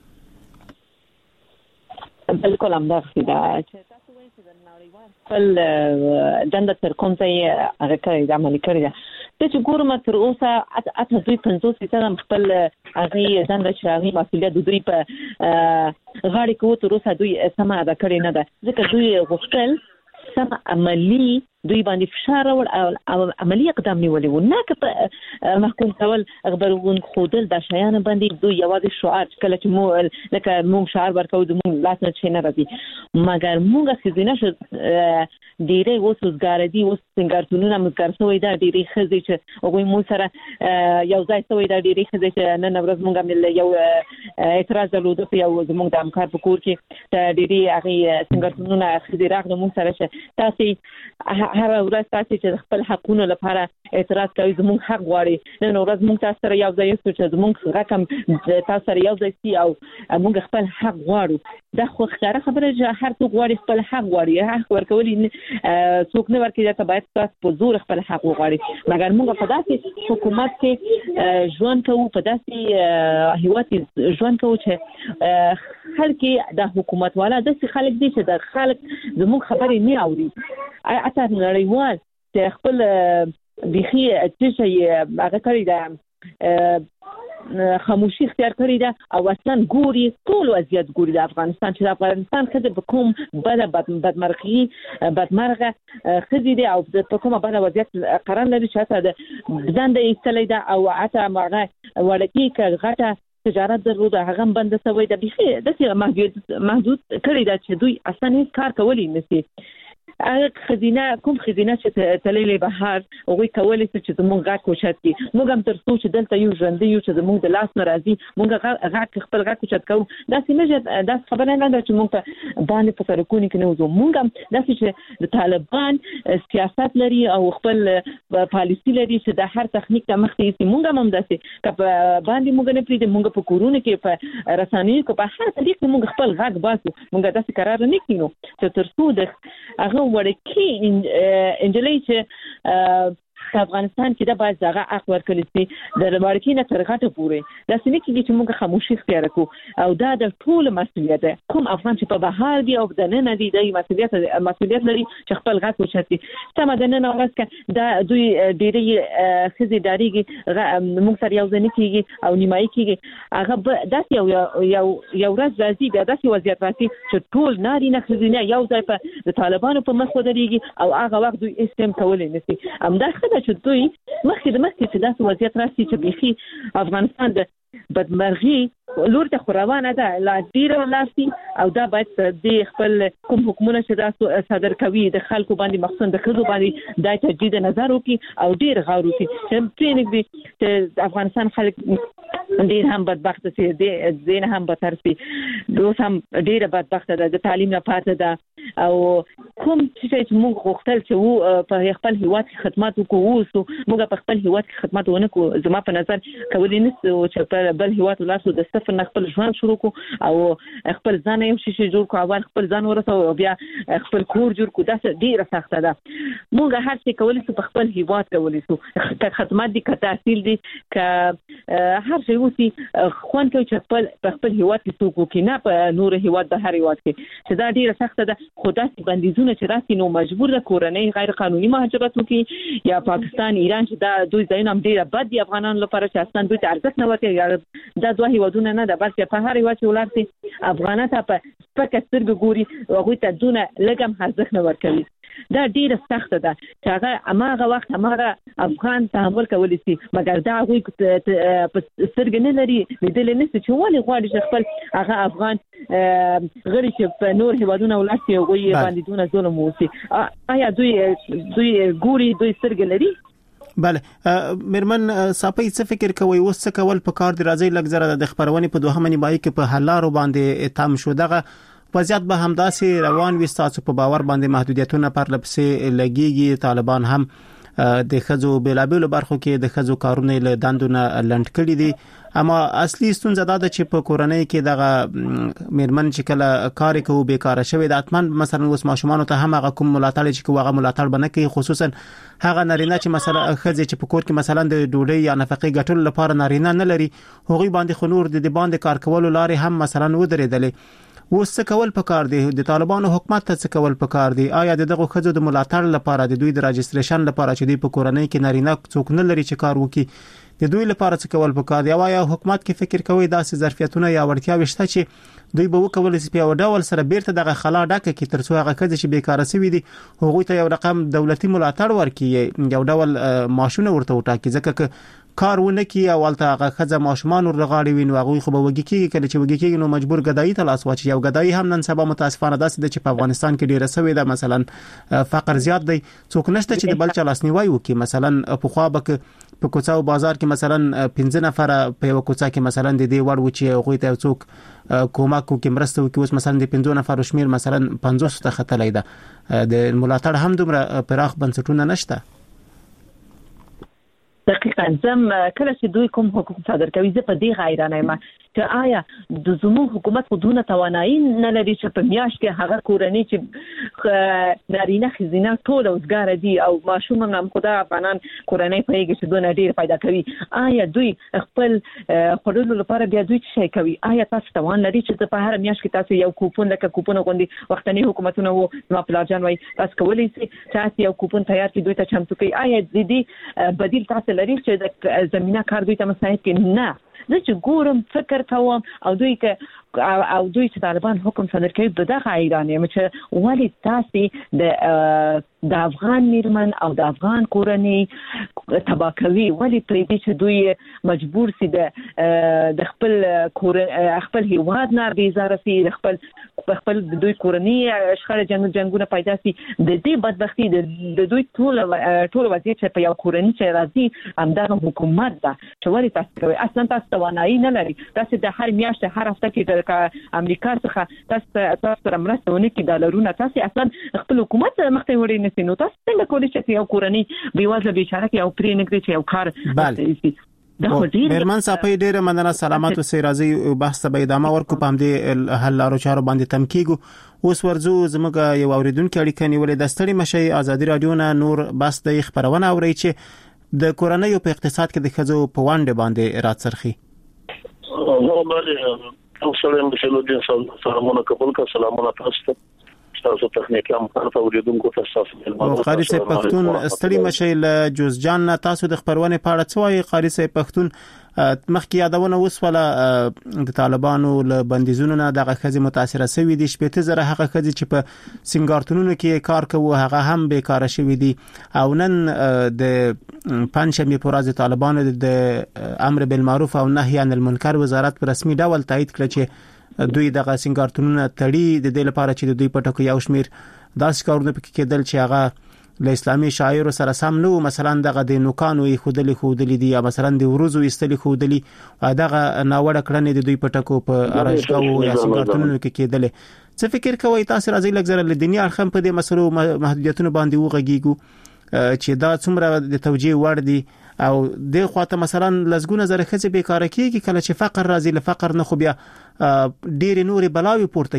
بالکل همدغه ده چې تاسو وایئ چې د نړیوال خپل دنده تر کوم ځای هغه کوي د عملي کړی ده. ته چې ګورم تر اوسه اته دوی پنځوس فیصد خپل هغه دنده چې هغه مسؤلیت دوی په غاړه کې تر اوسه دوی سم ادا کړی نه ده، ځکه دوی غوښتل سم عملی دوی باندې فشار او عملی اقدام نیولې و، نه که محکوم کول خبرون خودل د شیانو باندې دوی یوازې شعار کله چې مو لکه موږ شعار ورکو د موږ لاس نه شي نه راځي، مګر موږ خزینه شو ډیره اوس وزګار دي، اوس څنګه مزګار شوی دا ډیره خزي چې هغه مو سره یو ځای شوی دا ډیره خزي چې نن ورځ موږ مل یو اعتراض درلود په یو زموږ د همکار په کور کې ته ډیره هغه څنګه خزي راغله موږ سره تاسو هر ورځ تاسو چې خپل حقوقو لپاره اعتراض کوي زموږ حق غواړي نن ورځ موږ تاسو سره یو ځای یو چې زموږ رقم تاسو سره یو ځای سي او موږ خپل حق غواړو دا خو ښکاره خبره چې هر څوک غواړي خپل حق غواړي حق ورکول څوک نه ورکوي ته باید تاسو په زور خپل حق وغواړي مګر موږ په داسې حکومت کې ژوند کوو په داسې هیواد کې ژوند کوو چې خلک د حکومت والا د خلک دي چې د خلک زموږ خبرې نه اوري اته نړیوال چې خپل بيخي چې هغه کړی دا خاموشي اختیار کړی دا او اصلا ګوري ټول وضعیت ګوري د افغانستان چې د افغانستان خدای په کوم بل بدمرغي بدمرغه خدای دی او په کومه بل وضعیت قرار لري چې د ځان د ایستلې دا او اته ماغه ولکې کغه تجارت ضروري هغه بند سوی د بيخي د محدود محدود کړی دا چې دوی اصلا هیڅ کار کولی نشي هغه خزینه کوم خزینه چې تللې بهر هغه کولای شي چې زموږ غاک کوشت کی موږ هم تر څو چې دلته یو ژوند یو چې زموږ د لاس ناراضي موږ غاک خپل غاک کوشت کوو دا سیمه دا خبره نه ده چې موږ په باندې په سرکونی کې نه وځو موږ هم دا چې د طالبان سیاست لري او خپل پالیسی لري چې د هر تخنیک ته مخ ته موږ هم داسې کپ باندې موږ نه پریږدو موږ په کورونه کې په رسنیو کې په هر طریق موږ خپل غاک باسو موږ داسې قرار نه کینو چې تر څو د هغه ورکی انجلۍ چې افغانستان کې د باز دغه حق ورکړل شي د ورکی نه تر غټه پورې دا سمې کې چې موږ خاموشي اختیار کوو او دا د ټول مسؤلیت ده کوم افغان چې په بهر دی او د نن دی د مسؤلیت مسؤلیت لري چې خپل غږ وشتي سم د نن اورس کې دا دوی ډېری خزي داریږي موږ سره یو ځنې کیږي او نیمایي کیږي هغه داسې یو یو یو ورځ راځي دا داسې وضعیت راځي چې ټول نارینه خزینه یو ځای په د طالبانو په مخ ودرېږي او هغه وخت دوی استم کولای نشي همدا چې دوی مخکې د مخکې چې داسې وضعیت راشي چې بيخي افغانستان د بدمرغي لور ته خوروانه ده لا ډیره لاسي او دا باید د خپل کوم حکومت چې دا صادر کوي د خلکو باندې مخصوص د خلکو باندې د تجدید نظر وکړي او ډیر غور وکړي چې پرېنګ دي چې افغانستان خلک ډیر هم بدبخت سي د زین هم بدتر سي دوی هم ډیر بدبخت ده د تعلیم نه پاتې ده او کوم چې موږ غوښتل چې وو په خپل هیواد کې خدمات وکړو موږ په خپل هیواد کې خدمات ونه کوو زما په نظر کولای نشو چې په بل هیواد ولاسو د صفر نه خپل ژوند شروع کو او خپل ځان یو شي جوړ کو او خپل ځان ورسو او بیا خپل کور جوړ کو دا ډیره سخته ده موږ هر څه کولای شو په خپل هیواد کولای شو که خدمات دي که تحصیل دي که هر شی وسی خوان کوي چې خپل په خپل هیواد کې څوک وکړي نه په نور هیواد به هر هیواد کې چې دا ډیره سخته ده خدای بندیزونه چې راسي نو مجبور ده کورنۍ غیر قانوني مهاجرت وکړي یا پاکستان ایران چې دا دوی ځایونه هم ډیره بد دي افغانانو لپاره چې اصلا دوی ته ارزښت نه ورکوي دا دوه هیوادونه نه ده بلکې په هر هیواد چې ولاړ شي افغانان ته په سپکه سترګه ګوري او هغوی ته دونه لږ هم ارزښت نه ورکوي دا ډیره سخته ده چې هغه هماغه وخت هماغه افغان تحمل کولی شي مګر دا هغوی په سترګې نه لري لیدلی نه شي چې ولې غواړي چې خپل هغه افغان غړي چې په نور هیوادونه ولاړ شي هغوی باندې دونه ظلم وشي آیا دوی دوی ګوري دوی سترګې لري بله مرمن صاحب څه فکر کوي اوس څه کول په کار دی راځي لږ زره د خبرونه په دوهمه نیمایي کې په حلارو باندې تام شو دغه وضعیت به همداسې روان وي تاسو په باور باندې محدودیتونه پر لپسې لګيږي طالبان هم د خزو بلابل برخو کې د خزو کارونه له دندونه لند کړي دي اما اصلي ستونزه دا ده چې په کورنۍ کې دغه میرمن چې کله کار کوي بیکاره شوی د اتمن مثلا اوس ماشومان ته هم هغه کوم ملاتړ چې کوغه ملاتړ بنه کوي خصوصا هغه نارینه چې مثلا خزې چې په کور کې مثلا د ډوډۍ یا نفقې ګټلو لپاره نارینه نه لري هغوی باندې خنور د باندې کار کولو لارې هم مثلا ودرېدلې اوس څه کول پکار دي د طالبانو حکومت ته څه کول پکار دي آیا دغه خزو د ملاتړ لپاره د دوی د راجستریشن لپاره چې دوی په کورنۍ کې نارینه څوک نه لري چې کار وکړي د دوی لپاره څه کول پکار دي آیا حکومت کې فکر کوي داسې ظرفیتونه یا وړتیاوې شته چې دوی به وکول چې په ډول سره بیرته دغه خلا ډکه کې ترڅو هغه کده چې بیکاره سوي دي هغه ته یو رقم دولتي ملاتړ ورکړي یو ډول ماشونه ورته وټاکي ځکه کار ونه کی اولته هغه خزه ماشومان ورغاړي وین واغوي خو به وګی کیږي کله چې وګی کیږي نو مجبور غدايي ته لاس واچي یو غدايي هم نن سبا متاسفانه داسې د چې په افغانستان کې ډیره سوي ده مثلا فقر زیات دی څوک نشته چې د بل چا لاس نیوي وکي مثلا په خوا بک په کوڅه او بازار کې مثلا پنځه نفر په یو کوڅه کې مثلا د دې وړ وچی هغه ته څوک کومک کوي مرسته کوي اوس مثلا د پنځه نفر شمیر مثلا پنځوس ته خطلې ده د ملاتړ هم دومره پراخ بنسټونه نشته دقیقاً زم کله چې دوی کوم حقوق صادر کوي زه په دې غیرانه ما چې آیا د زموږ حکومت خودونه توانایي نه لري چې په میاشت کې هغه کورنۍ چې نارینه خزینه ټول اوسګار دي او ماشومان هم خدا افغانان کورنۍ پیږي چې دونه ډیر پیدا کوي آیا دوی خپل خپلولو لپاره بیا دوی څه کوي آیا تاسو توان لري چې په هر میاشت کې تاسو یو کوپون لکه کوپون غوندي وختنی حکومتونه وو ما پلاجان وای تاسو کولی شئ چې یو کوپون تیار کړئ دوی ته چمتو کړئ آیا د دې بدیل تاسو لري چې د زمينه کار دوی ته مساعد کې نه زه چې ګورم فکر کوم او دوی که او دوی چې طالبان حکم صادر کوي دغه ایران یم چې ولی تاسو د د افغان میرمن او د افغان کورنۍ تبا کوي ولی پرې دي چې دوی مجبور سي د د خپل خپل هیواد نه بیزاره سي خپل خپل د دوی کورنۍ اشخاص جنگ جنگونه پیدا سي د دې بدبختی د دوی ټول ټول وضعیت چې په یو کورنۍ چې راځي همدغه حکومت ده چې ولی تاسو کوي اصلا تاسو توانایي نه لري تاسو د هر میاشت هر هفته کې د امریکا څخه تاسو تاسو سره مرسته ونه کې ډالرونه تاسو اصلا خپل حکومت مخته وړي نه نو تاسو څنګه کولی شئ یو کورنۍ بیوازه بیچاره کې یو پرې نګري چې یو کار میرمن صاحب ډیره مننه سلامات اوسئ راځي بحث به ادامه ورکو پام دې حل لارو چارو باندې تم کیږو اوس ورزو زموږ یو اوریدونکو اړیکه نیولې د ستړي مشي ازادي رادیو نه نور بس د خبرونه اوري چې د کورنۍ په اقتصاد کې د خزو په وانډه باندې راڅرخي نو باندې السلام علیکم سلامونه قبول کا سلامونه تاسو تاسو تخنیکام کارته اوریدونکو ته تاسو قاری صاحب پښتون ستړي مشي له جوز جان تاسو د خبرونه پاړه څوای قاری صاحب پښتون مخکې یادونه وسوله د طالبانو له بندیزونو نه دغه خزي متاثره شوې دي شپږ زره هغه خزي چې په سنگارتونونو کې کار کوي هغه هم بیکاره شوې دي او نن د پنځمې پورازه طالبانو د امر بالمعروف او نهي عن المنکر وزارت په رسمي ډول تایید کړ چې دوی دغه سنگارتونونه تړي د دې لپاره چې دوی په ټکو یو شمیر داسې کارونه پکې کېدل چې هغه له اسلامي شاعر سره سم نو مثلا دغه د نوکانو خودلی خودلی دي یا مثلا د ورزو استلی خودلی دغه ناوړه کړنې د دوی په ټکو په ارشګاو یا سنگارتونونو کې کېدل څه فکر کوي تاسو راځي لګزره له دنیا اړخم په دې مسلو محدودیتونو باندې وغږیږو چې دا څومره د توجیه وړ دي او د خواته مثلا لزګونه زره خزه بیکاره کیږي کله چې فقر راځي له فقر نه خو بیا ډېر نوري بلاوي پورته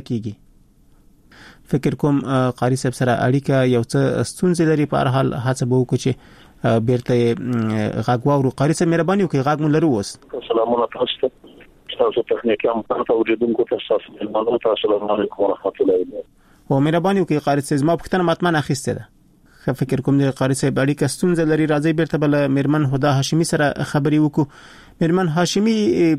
کیږي فکر کوم قاری صاحب سره اړیکه یو څه ستونزې لري په هر حال هڅه به وکړو چې بیرته غاګواورو قاری صاحب مهرباني وکړئ غاګ مون لرو اوس سلامونه تاسو تاسو تخنیکام کارته اوریدونکو ته تاسو السلام علیکم ورحمت الله وبرکاته او مهرباني وکړئ قاری صاحب ما پښتنه مطمئن اخیسته ده فکر کوم د قاری صاحب اړیکه ستونزه لري راځي بیرته بل میرمن هدا هاشمی سره خبري وکړو میرمن هاشمی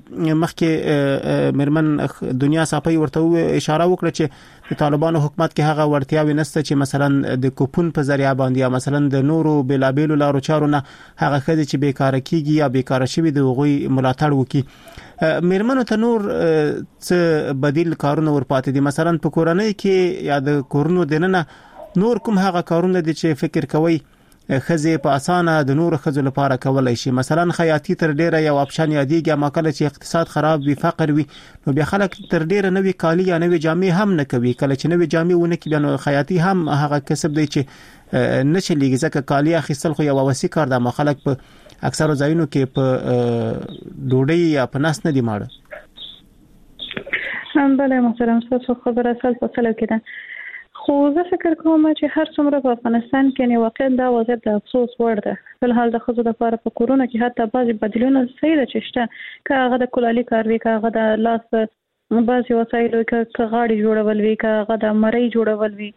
مخکې میرمن دنیا صاحب ورته اشاره وکړه چې د طالبانو حکومت کې هغه ورتیاوي نسته چې مثلا د کوپون په ذریعہ باندې یا مثلا د نورو بلابلو لارو چارو نه هغه خدي چې بیکاره کیږي یا بیکاره شوی د غوي ملاتړ وکي میرمنو ته نور څه بدیل کارونه ورپاتې دي مثلا په کورنۍ کې یا د کورونو دننه نور کوم هغه کارونه دي چې فکر کوي خزه په اسانه د نور خزو لپاره کولای شي مثلا خیاطي تر ډیره یو اپشن یادېږي ما کله چې اقتصاد خراب وي فقر وي نو بیا خلک تر ډیره نوې کالی یا نوې جامې هم نه کوي کله چې نوې جامې ونه کوي نو خیاطي هم هغه کسب دی چې نشلېږي ځکه کالی اخیستل خو یو وسی کار ده ما خلک په اکثر ځایونو کې په ډوډۍ یا په ناس نه دی ماړه هم بله محترم تاسو خبره اصل په سلو کې ده خو زه فکر کوم چې هر څومره په افغانستان کې نه واقعا دا وضعیت د افسوس وړ ده په حال د خزو د لپاره په کورونا کې حتی بعضي بدلونه صحیح ده چې شته که هغه د کولالي کار وی که هغه د لاس بعضي وسایل که غاړي جوړول وی که هغه د مړی جوړول وی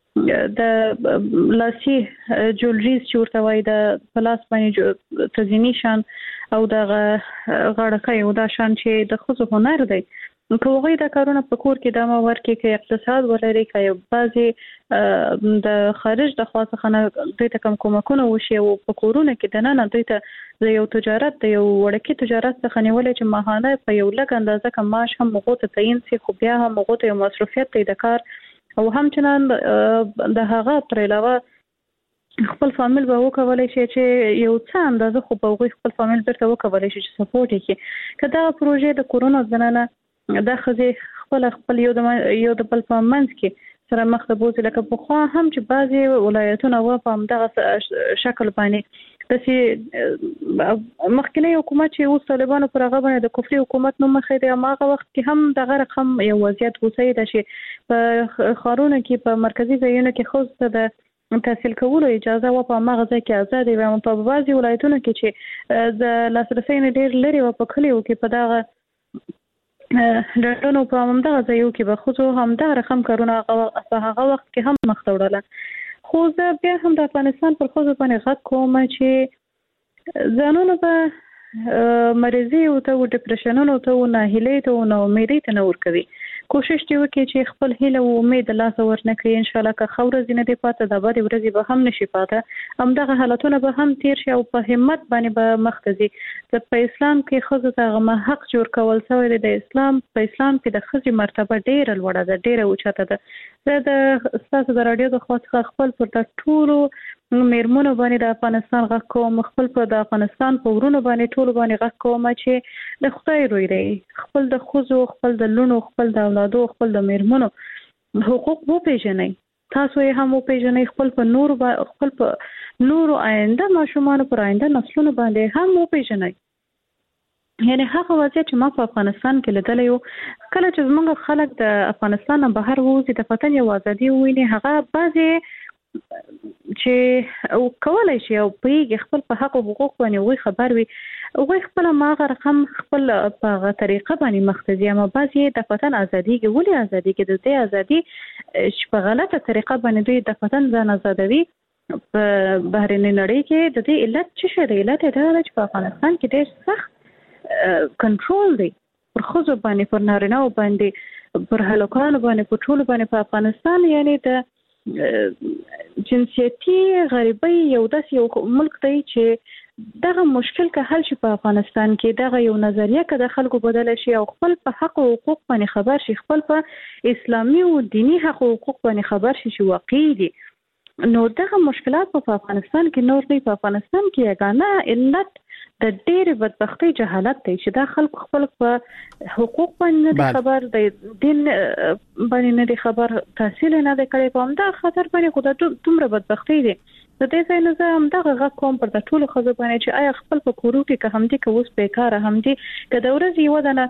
د لاسي جولریز چې ورته وایي د پلاس باندې تزینی شان او د غاړه یو دا شان چې د خزو هنر دی که وغوی دا کارونه په کور کې دمه ورکې که اقتصاد ولري که یو بعضې د خارج د خوا څخه نه دوی ته کوم کومکونه وشي او په کورونه کې دننه دوی ته د یو تجارت د یو وړکي تجارت څخه نیولې چې ماهانه په یو لږ اندازه کم معاش هم هغو ته تعین سي خو بیا هم هغو ته یو مصروفیت دی د کار او همچنان د هغه پر علاوه خپل فامیل به وکولای شي چې یو څه اندازه خو به هغوی خپل فامیل بیرته وکولای شي چې سپورټ یې کړي که دغه پروژې د کورونا دننه دا خزي خپل خپل یو د یو د بل په منځ کې سره مخ ته بوزي لکه په خو هم چې بعضي ولایتونه و په همدغه شکل باندې د مخکنی حکومت چې اوس طالبانو پر هغه باندې د کفري حکومت نوم مخې دی هغه وخت کې هم دغه رقم یو وضعیت غوسه ده چې په خارونو کې په مرکزی ځایونو کې خو د تحصیل کولو اجازه و په مغزه کې آزاد وي په بعضي ولایتونو کې چې د لاسرسي نه ډیر لري او په کلیو کې په دغه لړونو په همدغه ځایو کې به خو همدغه رقم کارونه په هغه وخت کې هم مخ ته وړل. خو زه بیا هم د افغانستان پر خو باندې غږ کوم چې ځانونه به مریضي او ته ډیپریشنونو ته او ناهیلي ته او ناامیدي ته نور کوي. کوشش دی وکړي چې خپل هیله او امید لا څور نه کړي. ان شاء الله که خو ورځ نه دی پاتې د بعد ورځې به هم نشي پاتې همدغه حالتونه به هم تیر شي او په همت باندې به مخکزي. په اسلام کې خزه ته حق جوړ کول شوی دی. د اسلام په اسلام کې د خزي مرتبه ډیره لوړه ده ډیره اوچته ده. زه د استاد د رادیو د خاطر خپل پر ټولو میرمنو باندې د افغانستان غږ کوم خپل په د افغانستان په ورونو باندې ټول باندې غږ کوم چې د خدای روی دی خپل د خوځو خپل د لونو خپل د اولادو خپل د میرمنو حقوق وو پیژنئ. تاسو یې هم وو پیژنئ خپل په نور خپل په نور آینده ماشومان پر آینده نسلونو باندې هم وو پیژنئ. یعنی هغه وضعیت چې ما په افغانستان کې لیدلی یو کله چې زموږ خلک د افغانستان نه بهر ووځي د وطن یو ازادي وویني هغه بعضې چې کولای شي او پیږي خپل په حق او حقوق باندې وي خبر وي او خپل ماغه رقم خپل په طریقه باندې مختزي اما بعضې د وطن ازادي کې ولې ازادي کې د دې ازادي چې په غلطه طریقه باندې دوی د وطن ځان آزادوي په بهرنۍ نړۍ کې د دې علت څه شی دی؟ علت دا دی چې په افغانستان کې ډېر سخت کنټرول دی پر خزو باندې پر نارینه باندې پر هلکانو باندې په ټول باندې په افغانستان یعنی د جنسیتي غریبۍ یو داس یو ملک دی چې دغه مشکل که حل شي په افغانستان کې دغه یو نظریه که د خلکو بدل شي او خپل په حق او حقوق باندې خبر شي خپل په اسلامي او دینی حق او حقوق باندې خبر شي چې واقعي دي نو دغه مشکلات په افغانستان کې نور دی. په افغانستان کې یګانه علت د ډېرې بدبختۍ جهالت دی چې دا خلک خپل په حقوق باندې نه دي خبر د دین باندې نه دي خبر تحصیل نه دی کړی په همدغه خاطر باندې خو دا دومره بدبختۍ دی. د دې ځای نه زه همدغه غږ کوم پر د ټولو ښځو باندې چې آیا خپل په کورو کې که همدې که اوس بیکاره همدې که د ورځې یوه دانه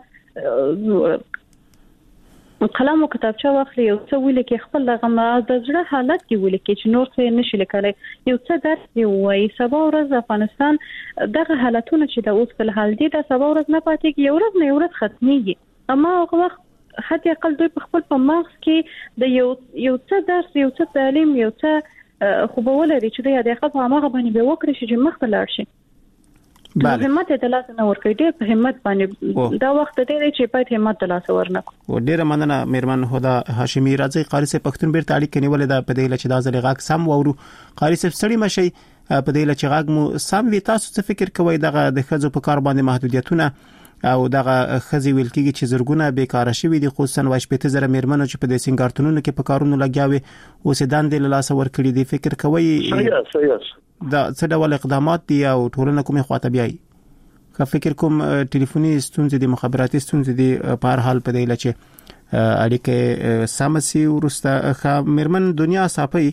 قلم او کتابچه واخلي یو څه ولیکي خپل دغه د زړه حالت کې ولیکي چې نور څه نشي لیکلی یو څه درس دی وایي سبا ورځ افغانستان دغه حالتونه چې د اوس په حال دي دا سبا ورځ نه پاتې یو ورځ نه یو ورځ ختميږي اما هغه وخت حتی اقل دوی په خپل په مغز کې د یو یو څه درس یو څه تعلیم یو څه خو به ولري چې د هغه په هغه باندې به وکړي چې مخ ته لاړ شي. بله همت د لاس نه ورکړي ډېر په همت باندې دا وخت دی چې په همت د لاس ورنکو. و ډېر مننه میرمن هدا هاشمي راځي قاری صاحب پښتون بیرته اړیکه نیولې ده په دې لچ دا ځلې غاک سم وورو قاری صاحب سړی مشي په دې لچ غاک مو سم وي تاسو څه فکر کوئ دغه د خزو په کار باندې محدودیتونه او دغه خزي ویل کېږي چې زرګونه بیکاره شوي دي خصوصا واش په تزره میرمنو چې په دې سنگارتونونو کې په کارونو لګیاوي او سیدان د لاس ورکړي دي فکر کوئ دا څه ډول اقدامات دي او ټولنه کومه خواته بیاي که فکر کوم ټلیفوني ستونزې دي مخابراتي ستونزې دي په هر حال په دی لچ اړیکه سامسي ورسته میرمن دنیا صافي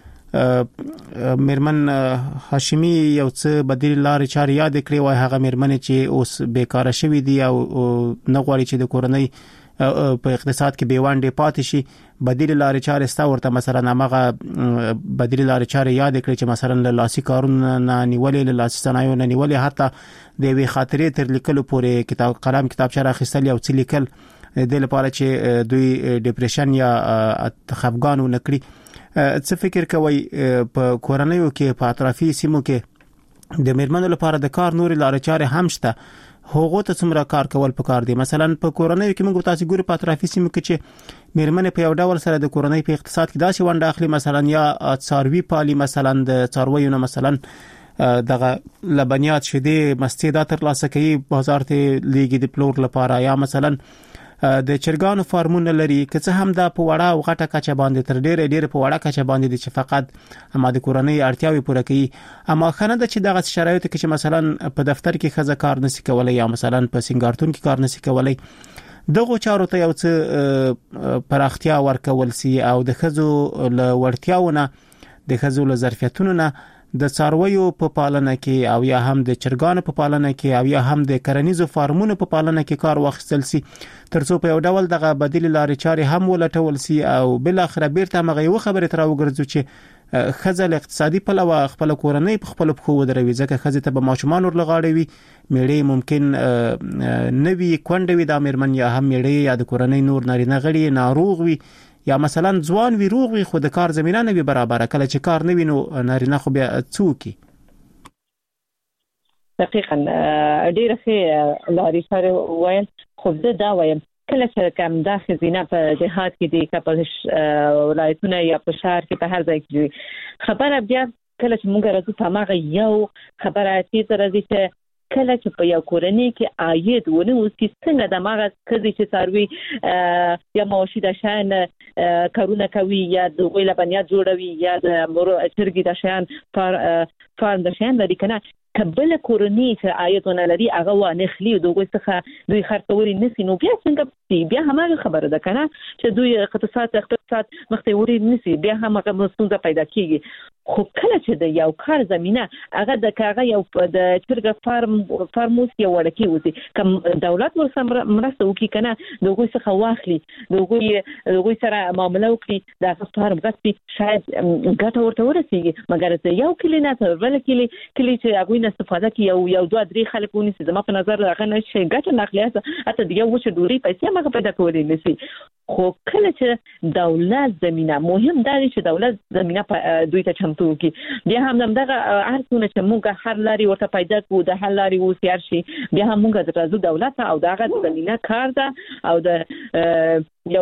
میرمن هاشمي یو څه بدیل لارې چارې یاد کړې وای هغه میرمن چې اوس بیکاره شوې دي او نه غواړي چې د کورنۍ په اقتصاد کې بیوانډې پاتې شي بدیل لارې چارې ستا ورته مثلا هغه بدیل لارې چارې یاد کړې چې مثلا له لاسي کارونو نه نیولې له لاسي صنایعو نه نیولې حتی د وی خاطرې تر لیکلو پورې کتاب قلم کتابچه راخیستل او څه لیکل د لپاره چې دوی ډیپریشن یا خفګان ونکړي. څه فکر کوي په کورنیو کې په اطرافي سیمو کې د میرمنو لپاره د کار نور لارې چارې هم شته هغه ته څومره کار کول پکار دي؟ مثلا په کورنیو کې موږ تاسو ګورو په اطرافي سیمو کې چې میرمنې په یو ډول سره د کورنۍ په اقتصاد کې داسې ونډه اخلي مثلا یا څاروي پالي مثلا د څارویو نه مثلا دغه لبنیات شیدې مستې دا تر لاسه کوي بازار ته لیږي د پلور لپاره یا مثلا د چرګانو فارمونه لري که څه هم دا په وړه او غټه کچه باندې تر ډیره ډیره په وړه کچه باندې دي چې فقط اما د کورنۍ اړتیاوي پوره کوي اما خنه د چې دغه شرایط کې چې مثلا په دفتر کې خزه کار نشي کولای یا مثلا په سنگارتون کې کار نشي کولای دغه چارو ته یو څه پراختیا ورکول سي او د خزو ل ورتیاونه د خزو ل ظرفیتونو نه د څارویو په پالنه کې او یا هم د چرګانو په پالنه کې او یا هم د کرنیزو فارمونو په پالنه کې کار واخیستل سي ترڅو په یو ډول دغه بدیل لارې چارې هم ولټول سي او بل اخر بیرته مغه یو خبره تر وګرځو چې خزل اقتصادي پلوه خپل کورنۍ په خپل خو ودروي ځکه خزه ته به ماشومان ورلغاړي وي میړې ممکن نوي کونډوي د امرمن یا هم میړې یا د کورنۍ نور نارینه غړي ناروغ وي یا مثلا ځوان وي روغ وي خو د کار زمينه نه وي برابر کله چې کار نه وي نو نارینه خو بیا څوکي دقیقاً ډیره ښه لاري سره وایي خو دا وایم کله چې کوم داخل زینه په جهاد کې دی که په ولایتونو یا په شهر کې په هر ځای کې خبره بیا کله چې موږ راځو په ماغه یو خبره چې راځي چې کله چې په یو کورنۍ کې عاید ونه اوسي څنګه د ماغه کدي چې څاروي یا مواشي د شان کارونه کوي یا د غویل بنیاد جوړوي یا د مور چرګي د شان فارم د شان لري کنه کبل کورنۍ چې عاید نه لري هغه ونه خلی دوی څخه دوی خرڅوري نسی نو بیا څنګه بیا همغه خبره ده کنه چې دوی اقتصاد اقتصاد مخته نسی بیا همغه مستونزه پیدا کیږي خو کله چې د یو کار زمينه هغه د کاغه یو د چرګ فارم فارموس یو ورکی وتی کوم دولت ورسره مرسته وکي کنه دوی څخه واخلي دوی دوی سره معاملې وکړي د فارم غسي شاید ګټه ورته ورسیږي مګر ته یو کلی نه تر بل کلی کلی چې هغه نه استفاده کوي یو یو دوه درې خلک ونیسي زما په نظر هغه نشي ګټه ناخلیه اته د یو وچه ډوري پیسې مګه پیدا کولای نشي خو کله چې دولت زمينه مهم دا دی چې دولت زمينه دوی ته چمتو کی بیا هم دغه هر څونه چې موږ هر لاري ورته پیدا کوو د هر لاري وسیار شي بیا هم موږ د رازو دولت او دغه زمينه کار ده او د یو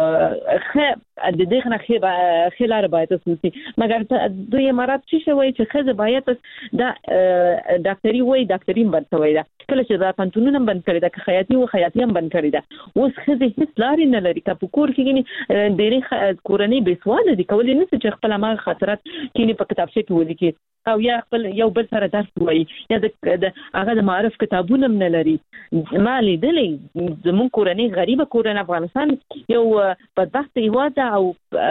خه د دغه نه خلار باید اوسي مګر دوی امارات چې شوی چې خزه باید د ډاکټري وای ډاکټرین بنتوي دا کله چې دا پنځونونه بند کړی دا خیاطي او خیاطي هم بند کړی دا اوس خزه هیڅ لاري نه لري که په کور کې نه ډېری کورنۍ بسواده دي کولای نه چې خپل ما خاطرات کینی په کتابچه کې ولیکي او یا خپل یو بل سره درس وایي یا د هغه د معرف کتابونه نه لري ما لیدلې زمون کورنۍ غریبه کورنۍ افغانستان یو بدبخت هیواد او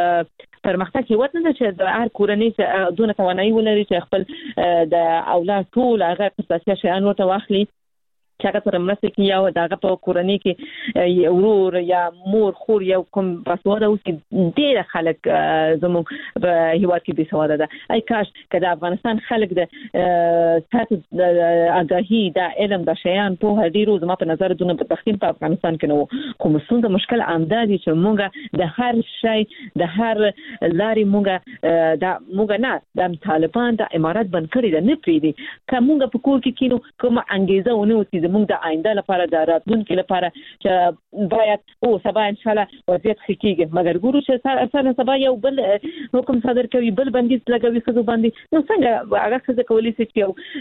پرمختګ هیواد نه چې د هر کورنۍ دونه توانایي ولري چې خپل د اولاد ټول هغه اساسي شیان ورته واخلي چې هغه سره مرسته کوي او دغه په کورنۍ کې ورور یا مور خور یا کوم بسواده اوسي ډېر خلک زموږ په هیواد کې بسواده ده ای کاش که د افغانستان خلک د ساتو د اگاهي د علم د شیان په ډیرو زما په نظر دونه په تخصیص په افغانستان کې نو کوم څه مشکل امدادي چې موږ د هر شی د هر لاري موږ د موږ نه د طالبان د امارات بند کړی ده نه پریدي که موږ په کور کې کینو کوم انګیزه ونه وتی موږ د آینده لپاره د راتلونکي لپاره چې باید او سبا ان شاء الله وضعیت خکېږي مګر ګورو چې سره سبا یو بل حکم صادر کوي بل بندیز لګوي خزو باندې نو څنګه هغه څه کولی شي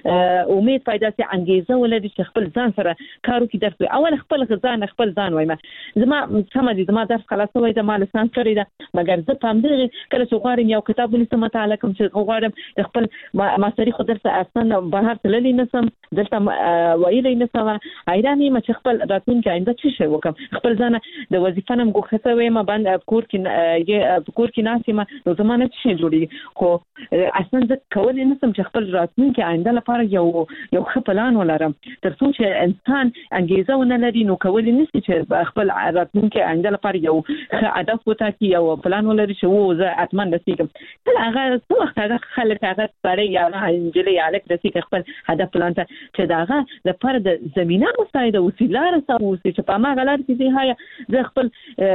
چې امید پیدا شي انګیزه ولري چې خپل ځان سره کارو کې درس اول خپل ځان خپل ځان وایم زما سم دي زما درس خلاص وای ته مال سان کړی دا مګر زه پام دې کله چې غواړم یو کتاب ونیسم مطالعه کوم چې غواړم خپل ماستری خو درس اصلا بهر تللی نسم دلته وایلی نسم ایرانی ما چې خپل راتلونکي آینده څه شي وکم خپل ځان د وظیفه نم ګوښه وې ما باندې کور کې یې کور کې ناسمه نو زمانه څه جوړي خو اصلا زه کولای نسم چې خپل راتلونکي آینده لپاره یو یو خپلان ولرم ترڅو چې انسان انګیزه ونه لري نو کولای نشي چې خپل راتلونکي آینده لپاره یو هدف وټاکي یو پلان ولري چې وو زه اتمن رسیدم تل هغه څو وخت هغه خلک هغه سره یا انجلي الک رسیدي خپل هدف پلان ته چې داغه د پر د زمينه مستعده وسیله رسوي چې په ما غلط کې دی هيا زه خپل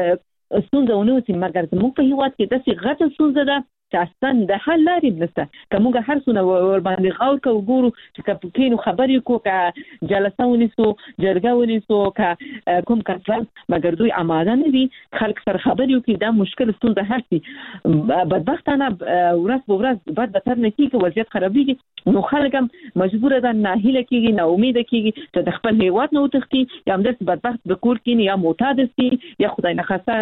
ستونزه ونوسي مګر زموږ په هیواد کې داسې غټه ستونزه ده چې اصلا د حل لارې نشته که موږ هر څونه ور باندې غور کوو ګورو چې که پکینو خبرې کوو که جلسه ونیسو جرګه ونیسو که کوم کنفرانس مګر دوی آماده نه دي خلک سره خبرې وکړي دا مشکل ستونزه حل شي بدبختانه ورځ په ورځ بد بدتر نه کېږي وضعیت خرابېږي نو خلک هم مجبوره ده ناهیله کېږي ناامیده کېږي چې د خپل هیواد نه وتښتي یا همداسې بدبخت په کور کې یا معتاد شي یا خدای نخواسته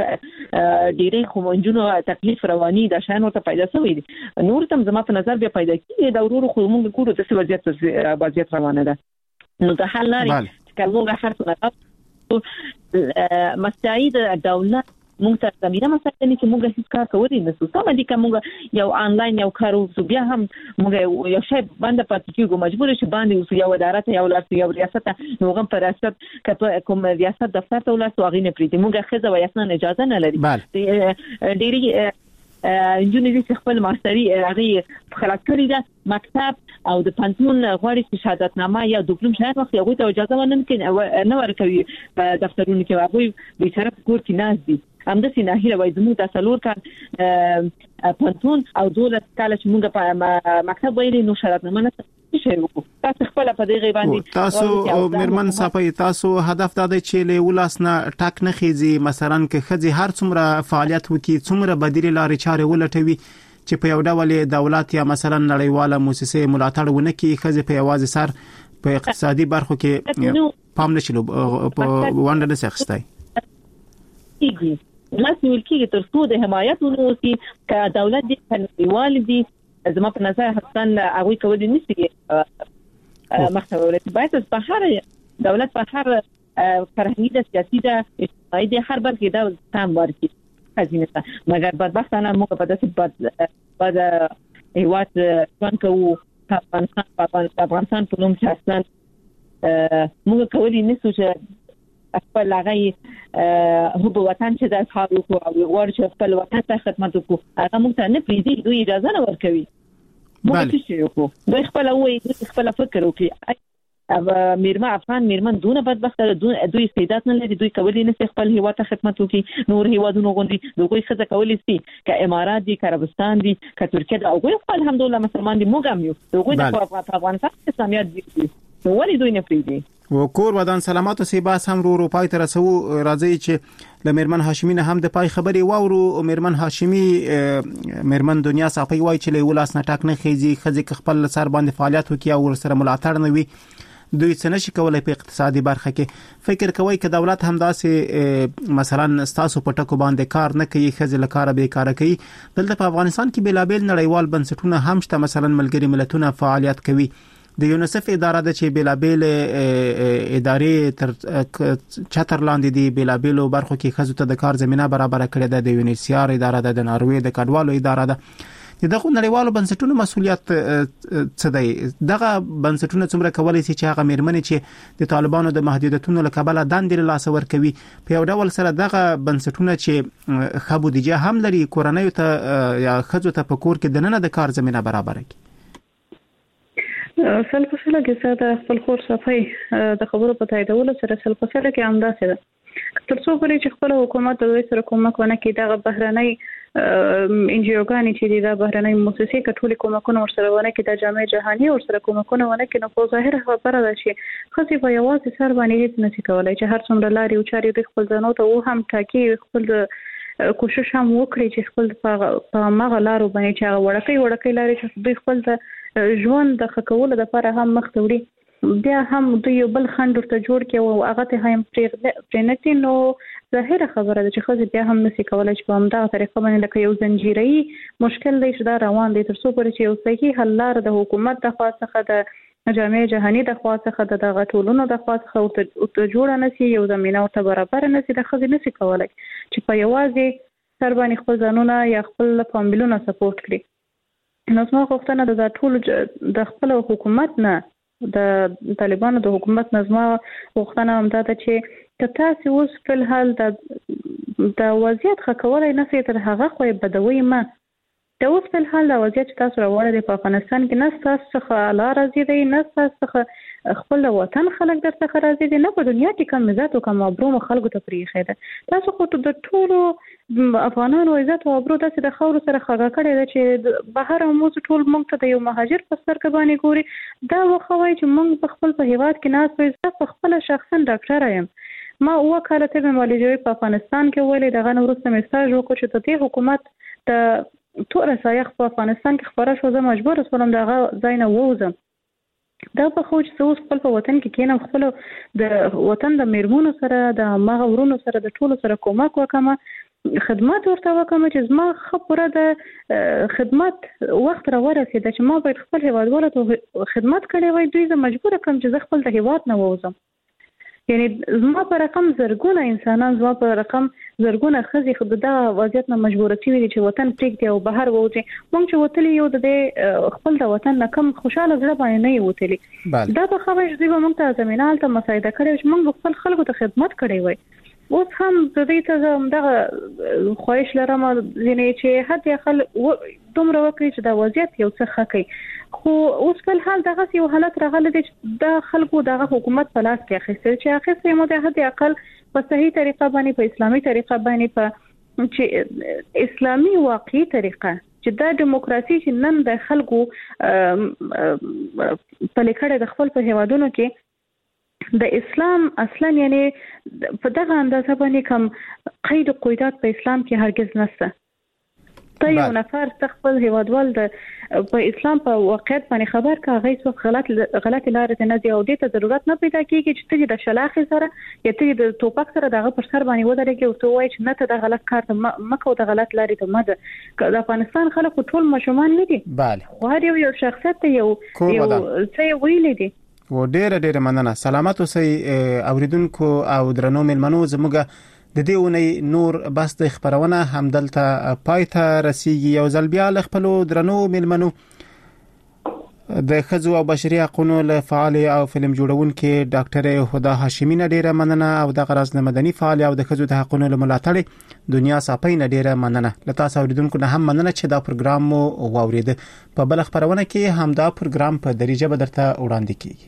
ډېرې خو نجونو تکلیف رواني دا شیان ورته پیدا شوی دي نور تم زما په نظر بیا پیدا کیږي دا ورور خو موږ کورو د څه وضعیت وضعیت روانه ده نو د حل لارې چې موږ هر څه مستعد دولت موږ ته زمينه مسله نه چې موږ هیڅ کار کولی نه سو سم دي کوم یو آنلاین یو کار وسو بیا هم موږ یو شی باندې پاتې کیږو مجبور شي باندې وسو یو ادارات یو لارته یو ریاست نو هم پر ریاست کوم ریاست دفتر ته ولاسو غي نه پریدي موږ خزه و یاسنه اجازه نه لري ډېری انجونې چې خپل ماستري هغه خلاص کړی دا مکتب او د پنځون غوړي چې شهادتنامه یا ډیپلوم شاید وخت یو ته اجازه ونه نه ورکوي په دفترونو کې هغه بیچاره کور کې ناز دي هم د سینه هیله وای زموږ د سلور کال پنځون او دولت کال چې موږ په مکتب ویلي نو شهادتنامه نه شي وکړو تاسو خپل په دې غي باندې تاسو مرمن صافي تاسو هدف دا دی چې له ولاسنه ټاک نه خيزي مثلا کې خځې هر څومره فعالیت وکي څومره بدیل لارې چارې ولټوي چې په یو ډول دولت یا مثلا نړیواله مؤسسه ملاتړ ونه کوي خځې په یوازې سر په اقتصادي برخو کې پام نشي په وانډ نه سختای کیږي لاس نیول کیږي تر څو د حمایت ونوسي ک دولت دي کنيوال دي زما په نظر حسن هغه کولی نشي مخته ولې باید په هر دولت په هر فرهنګي د سیاسي د اجتماعي د هر بل کې دا تام ورکی خزینه ته مګر بدبختانه موږ په داسې بد بد هیواد څنګه وو افغانستان په افغانستان په نوم کې اصلا موږ کولی نشو چې خپل هغه هو په وطن چې د اصحابو کو او ورچ خپل وطن ته خدمت وکړو هغه موږ ته نه پریدي دوی اجازه نه ورکوي موږ څه وکړو دوی خپل وایي دوی خپل فکر وکړي او میرمن افغان میرمن دونه بدبخت دوی استعداد نه لري دوی کولی نه خپل هیواد ته خدمت وکړي نور هیوادونو غوندي دوی څه کولی سي ک امارات دي ک عربستان دي ک ترکیه دا او الحمدلله مسلمان دي موږ هم یو دوی د افغانستان اسلامیت دي نو ولې دوی نه پریدي وکور ودان سلامات سی باس هم رو رو پای تر سو راځي چې لمرمن هاشمی نه هم د پای خبري واورو مرمن هاشمی مرمن دنیا صافي وای چې له ولاس نه ټاک نه خيزي خځه خپل سر باندې فعالیت وکي او سره ملاتړ نه وي دوی څه نشي کولای په اقتصادي برخه کې فکر کوي چې دولت هم داسې مثلا ستاسو په ټکو باندې کار نه کوي خځه لکاره به کار کوي دلته په افغانستان کې بلابل نړیوال بنسټونه هم شته مثلا ملګری ملتونه فعالیت کوي د یونیسف اداره د چې بلابل ادارې تر چتر لاندې دی بلابل برخو کې خزو ته د کار زمينه برابر کړې ده د یونیسیار اداره د ناروې د کډوالو اداره ده دغه نړیوالو بنسټونو مسولیت څه دی دغه بنسټونه څومره کولای شي چې هغه مېرمنې چې د طالبانو د محدودیتونو لکبله دندې لاس ور کوي په یو ډول سره دغه بنسټونه چې خبودیجه هم لري کورنۍ ته یا خزو ته په کور کې د نن د کار زمينه برابر کړي سلفسله کې ساده خپل خور صفای د خبرو په تاییدولو سره سلفسله کې امداسه ده تر څو پرې چې خپل حکومت د دوی سره کومک ونه کړي دغه بهرنۍ ان جی او ګانې چې د بهرنۍ مؤسسې کټولي کومکونه ورسره ونه کړي د جامعه جهاني ورسره کومکونه ونه کړي نو په ظاهر خبره ده چې خصي په یوازې سر باندې هیڅ نشي کولای چې هر څومره لاري او چاري د خپل ځانو ته و هم ټاکي خپل کوشش هم وکړي چې خپل په مغه لارو باندې چې وړکې وړکې لاري چې دوی خپل د ژوند د خکولو لپاره هم مخ ته وړي بیا هم دوی یو بل خند ورته جوړ کړي او هغه ته هم پرېنټي نو ظاهره خبره ده چې خو بیا هم نشي کولای چې په همدغه طریقه باندې لکه یو زنجیري مشکل دی چې دا روان دی تر څو پورې چې یو صحیح حل لار د حکومت د خوا څخه د جامعه جهاني د خوا څخه د غټولونو د خوا څخه او جوړ نشي یو زمينه او ته برابر نشي د خو نشي کولای چې په یوازې سر باندې خپل ځانونه یا خپل فامیلونه سپورټ کړي نو څنګه غوښتنه د ټول د خپل حکومت نه د طالبانو د حکومت نظم غوښتنه هم ده چې تاسو اوس په حال د د وضعیت خکولای نه سي تر هغه خو بدوي ما د اوس په حال د وضعیت تاسو راوړل په افغانستان کې نه تاسو څخه لا راځي دی نه تاسو خپل وطن خلک درته راځي دي نه په دنیا کې کوم عزت او کوم ابرو خلکو ته پریخي ده تاسو خو د ټولو افغانانو عزت او ابرو داسې د خاور سره خغه کړي ده چې بهر مو ټول موږ ته د یو مهاجر په سر کې باندې ګوري دا وخوي چې موږ په خپل په هیواد کې ناس په عزت په خپل شخصا ډاکټر یم ما وکاله ته مالجوي په افغانستان کې ویلې دغه نورسته میساج وکړ چې د حکومت د ټول سایخ په افغانستان کې خبره شو زه مجبور شوم دغه ځای نه ووزم دا په خو چې اوس خپل په وطن کې کینم خپل د وطن د میرمنو سره د مغه ورونو سره د ټولو سره کومک وکم خدمت ورته وکم چې زما خبره د خدمت وخت را ورسېد چې ما باید خپل هیوادوالو ته خدمت کړې وای دوی زه مجبور کړم چې زه خپل د هیواد نه ووزم یعنی زما په رقم زرګونه انسانان زما په رقم زرګونه خزي خو دغه وضعیت نه مجبور شي چې وطن پریږدي او بهر ووځي. موږ چې وتلی یو د خپل د وطن نه کم خوشاله زړه باندې نه یو وتلی. دا په خبره چې موږ ته زمينال ته مساعده کړې چې موږ خپل خلکو ته خدمت کړې وای. اوس هم د دې ته دغه خواهش لرم چې حد اقل دومره وکړي چې دا وضعیت یو څه ښه کړي. خو اوس په حال دغه یو حالت راغلی دی چې د خلکو دغه حکومت په لاس کې اخیستل چې اخیستل مو د حد اقل په صحیح طریقه باندې په اسلامي طریقه باندې په چې اسلامي واقعي طریقه چې د دیموکراسي چې نن د خلکو په لیکړه د خپل په هیوادونو کې د اسلام اصلا یعنی په دغه اندازه باندې کوم قید او قیودات په اسلام کې هرگز نشته. ته یو نفر خپل هیوادوال د په اسلام په واقعیت باندې خبر کا غي څو غلط غلط لارې ته نه دی او د ته ضرورت نه پیدا کیږي چې ته د شلاخ سره یا ته د توپک سره دغه پر سر باندې ودرېږي او ته وایې چې نه ته د غلط کار ته مکو د غلط لارې ته مده. د افغانستان خلکو ټول مشومان نه دي. بله خو هر یو یو شخصیت یو یو څه ویلې دي. و ډیره ډیره مننه. سلامات اوسئ اوریدونکو او درنو ملمنو. زموږ د دې ونې نور بس د خبرونه همدلته پای ته رسیږي. یو ځل بیا ل خپل درنو ملمنو د خزو او بشري حقوقو له فعال او فلم جوړونکو ډاکټر هدا هاشمي نه ډیره مننه او د غرض نه مدني فعال او د خزو د حقوقو له ملاتړ دنیا صاحب نه ډیره مننه. لتا اوریدونکو نه هم مننه چې دا پروګرام مو واورید. په بل خبرونه کې هم دا پروګرام په دریجه بدرته وړاندې کیږي.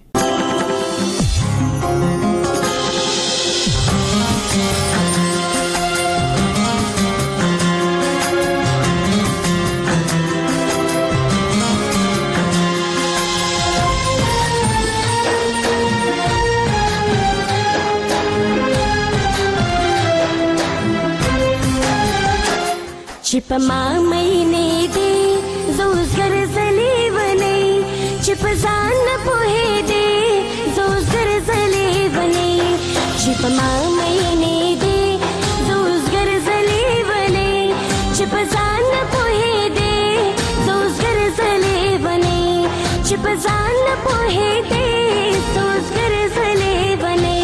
چې په ما مینې دې زوز ګرځلې ونې چې په ځان نه پوهېدې زوز ګرځلې ونې چې په ما مینې دې زوز ګرځلې ونې چې په ځان نه پوهېدې زوز ګرځلې ونې چې په ځان نه پوهېدې زوز ګرځلې ونې.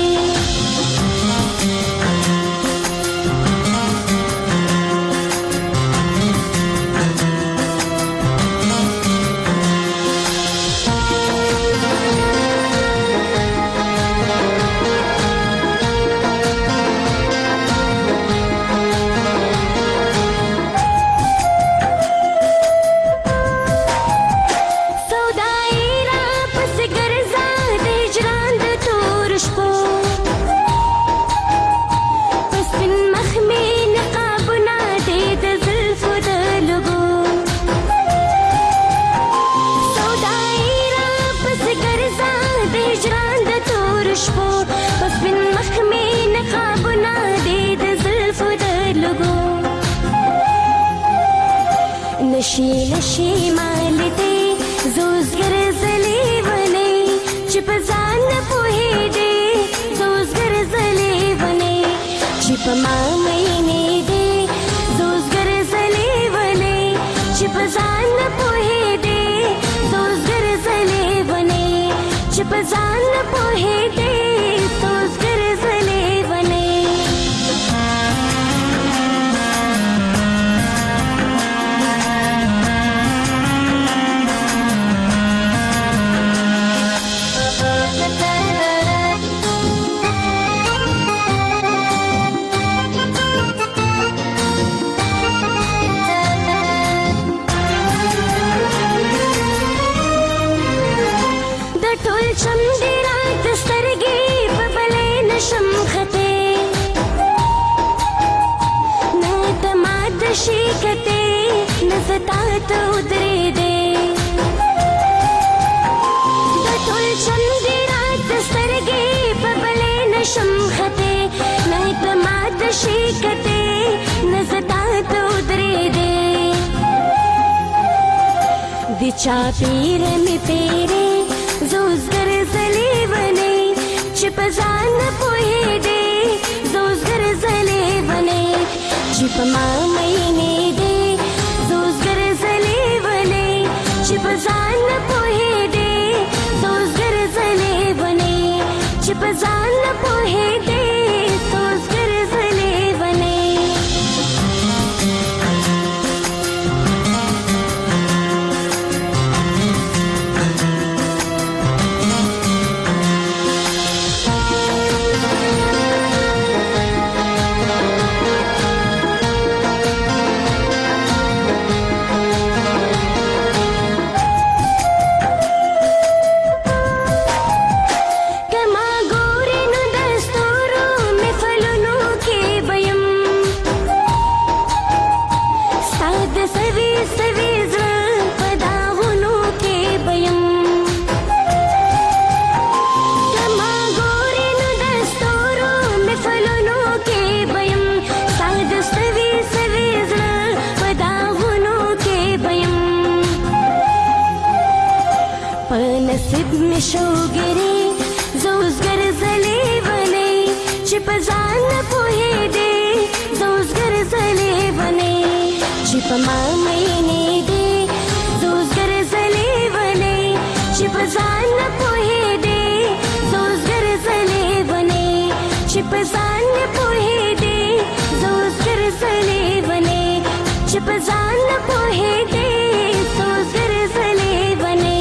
نشي نشي مالتي زوز ګرځلې ونې چې په ځان نه پوهېدې زوز ګرځلې ونې چې په ما مینې دې زوز ګرځلې ونې چې په ځان نه پوهېدې زوز ګرځلې ونې چې په ځان نه پوهېدې زوز ګرځلې ونې. شیکته نزتا ته ودرې دې د ټول چندې رات سترګې په بلې نشم خته نه ته مات شیکته نزتا ته ودرې دې د چا پیر می پیره زوز ګرځلې ونې چې په ځان پوهېدې زوز ګرځلې ونې چې په ما مینې دې زوز ګرځلې ونې چې په ځان نه پوهېدې زوز ګرځلې ونې چې په ځان نه پوهېدې سوي سوي زړه پداونو کې بیم کما ګورې نو دستورو مثلونو کې بیم ساده سوي سوي زړه پداونو کې بیم په نصیب مې شوګري زوزګر زلي ونی چې په ځان پوهې دې زوزګر زلي ونی چې په ما مینې دې زوزګر زلي ونی چې په ځان پوهې دې زوزګر زلي ونی چې په ځان پوهې دې زوزګر زلي ونی چې په ځان پوهې دې زوزګر زلي ونی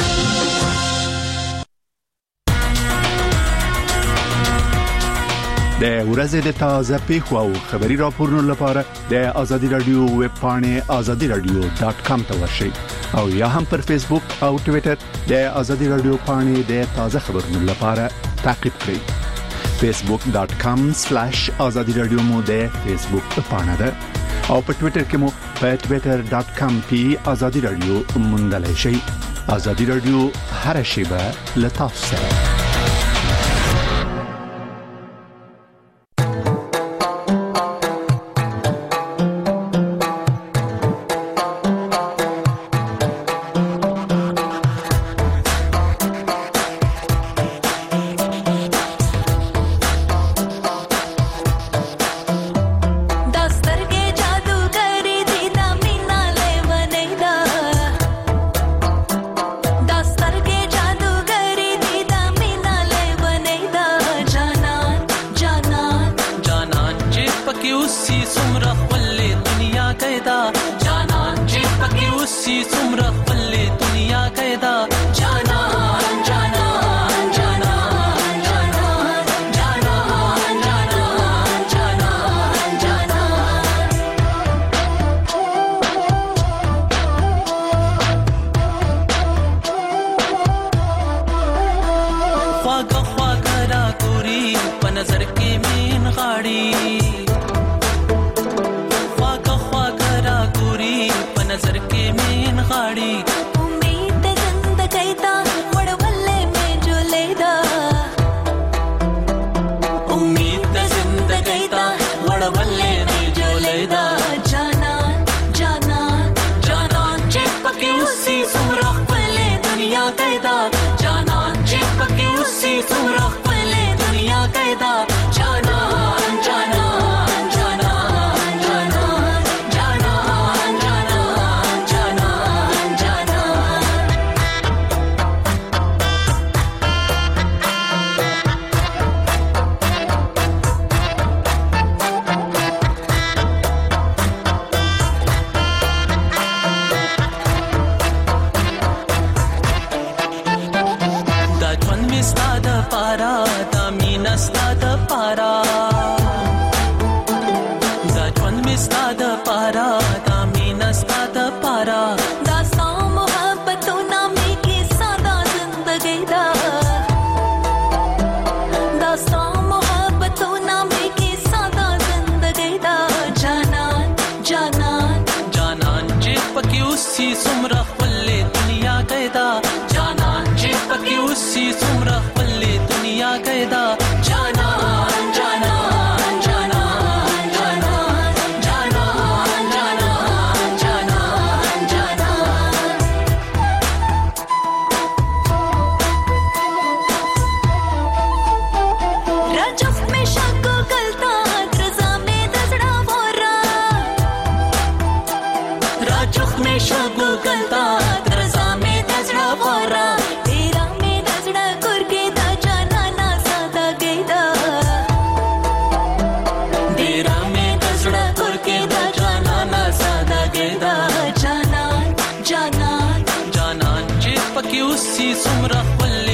د ورځې د تازه پیښو او خبري راپورونو لپاره د آزادي رادیو ویب پاڼې آزادي رادیو ډاٹ کام ته ورشئ او یا هم پر فیسبوک او ټوئیټر د آزادي رادیو پاڼې د تازه خبرونو لپاره تعقیب کړئ. فیسبوک ډاٹ کام سلیش آزادي رادیو مو د فیسبوک پاڼه ده او په ټوئیټر کې مو په ټوئیټر ډاٹ کام پی آزادي رادیو موندلای شئ. آزادي رادیو هر شیبه لتاسو سره.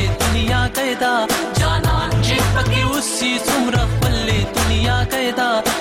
जाना जे पके उसी सुमरा पल्ले दुनिया कहदा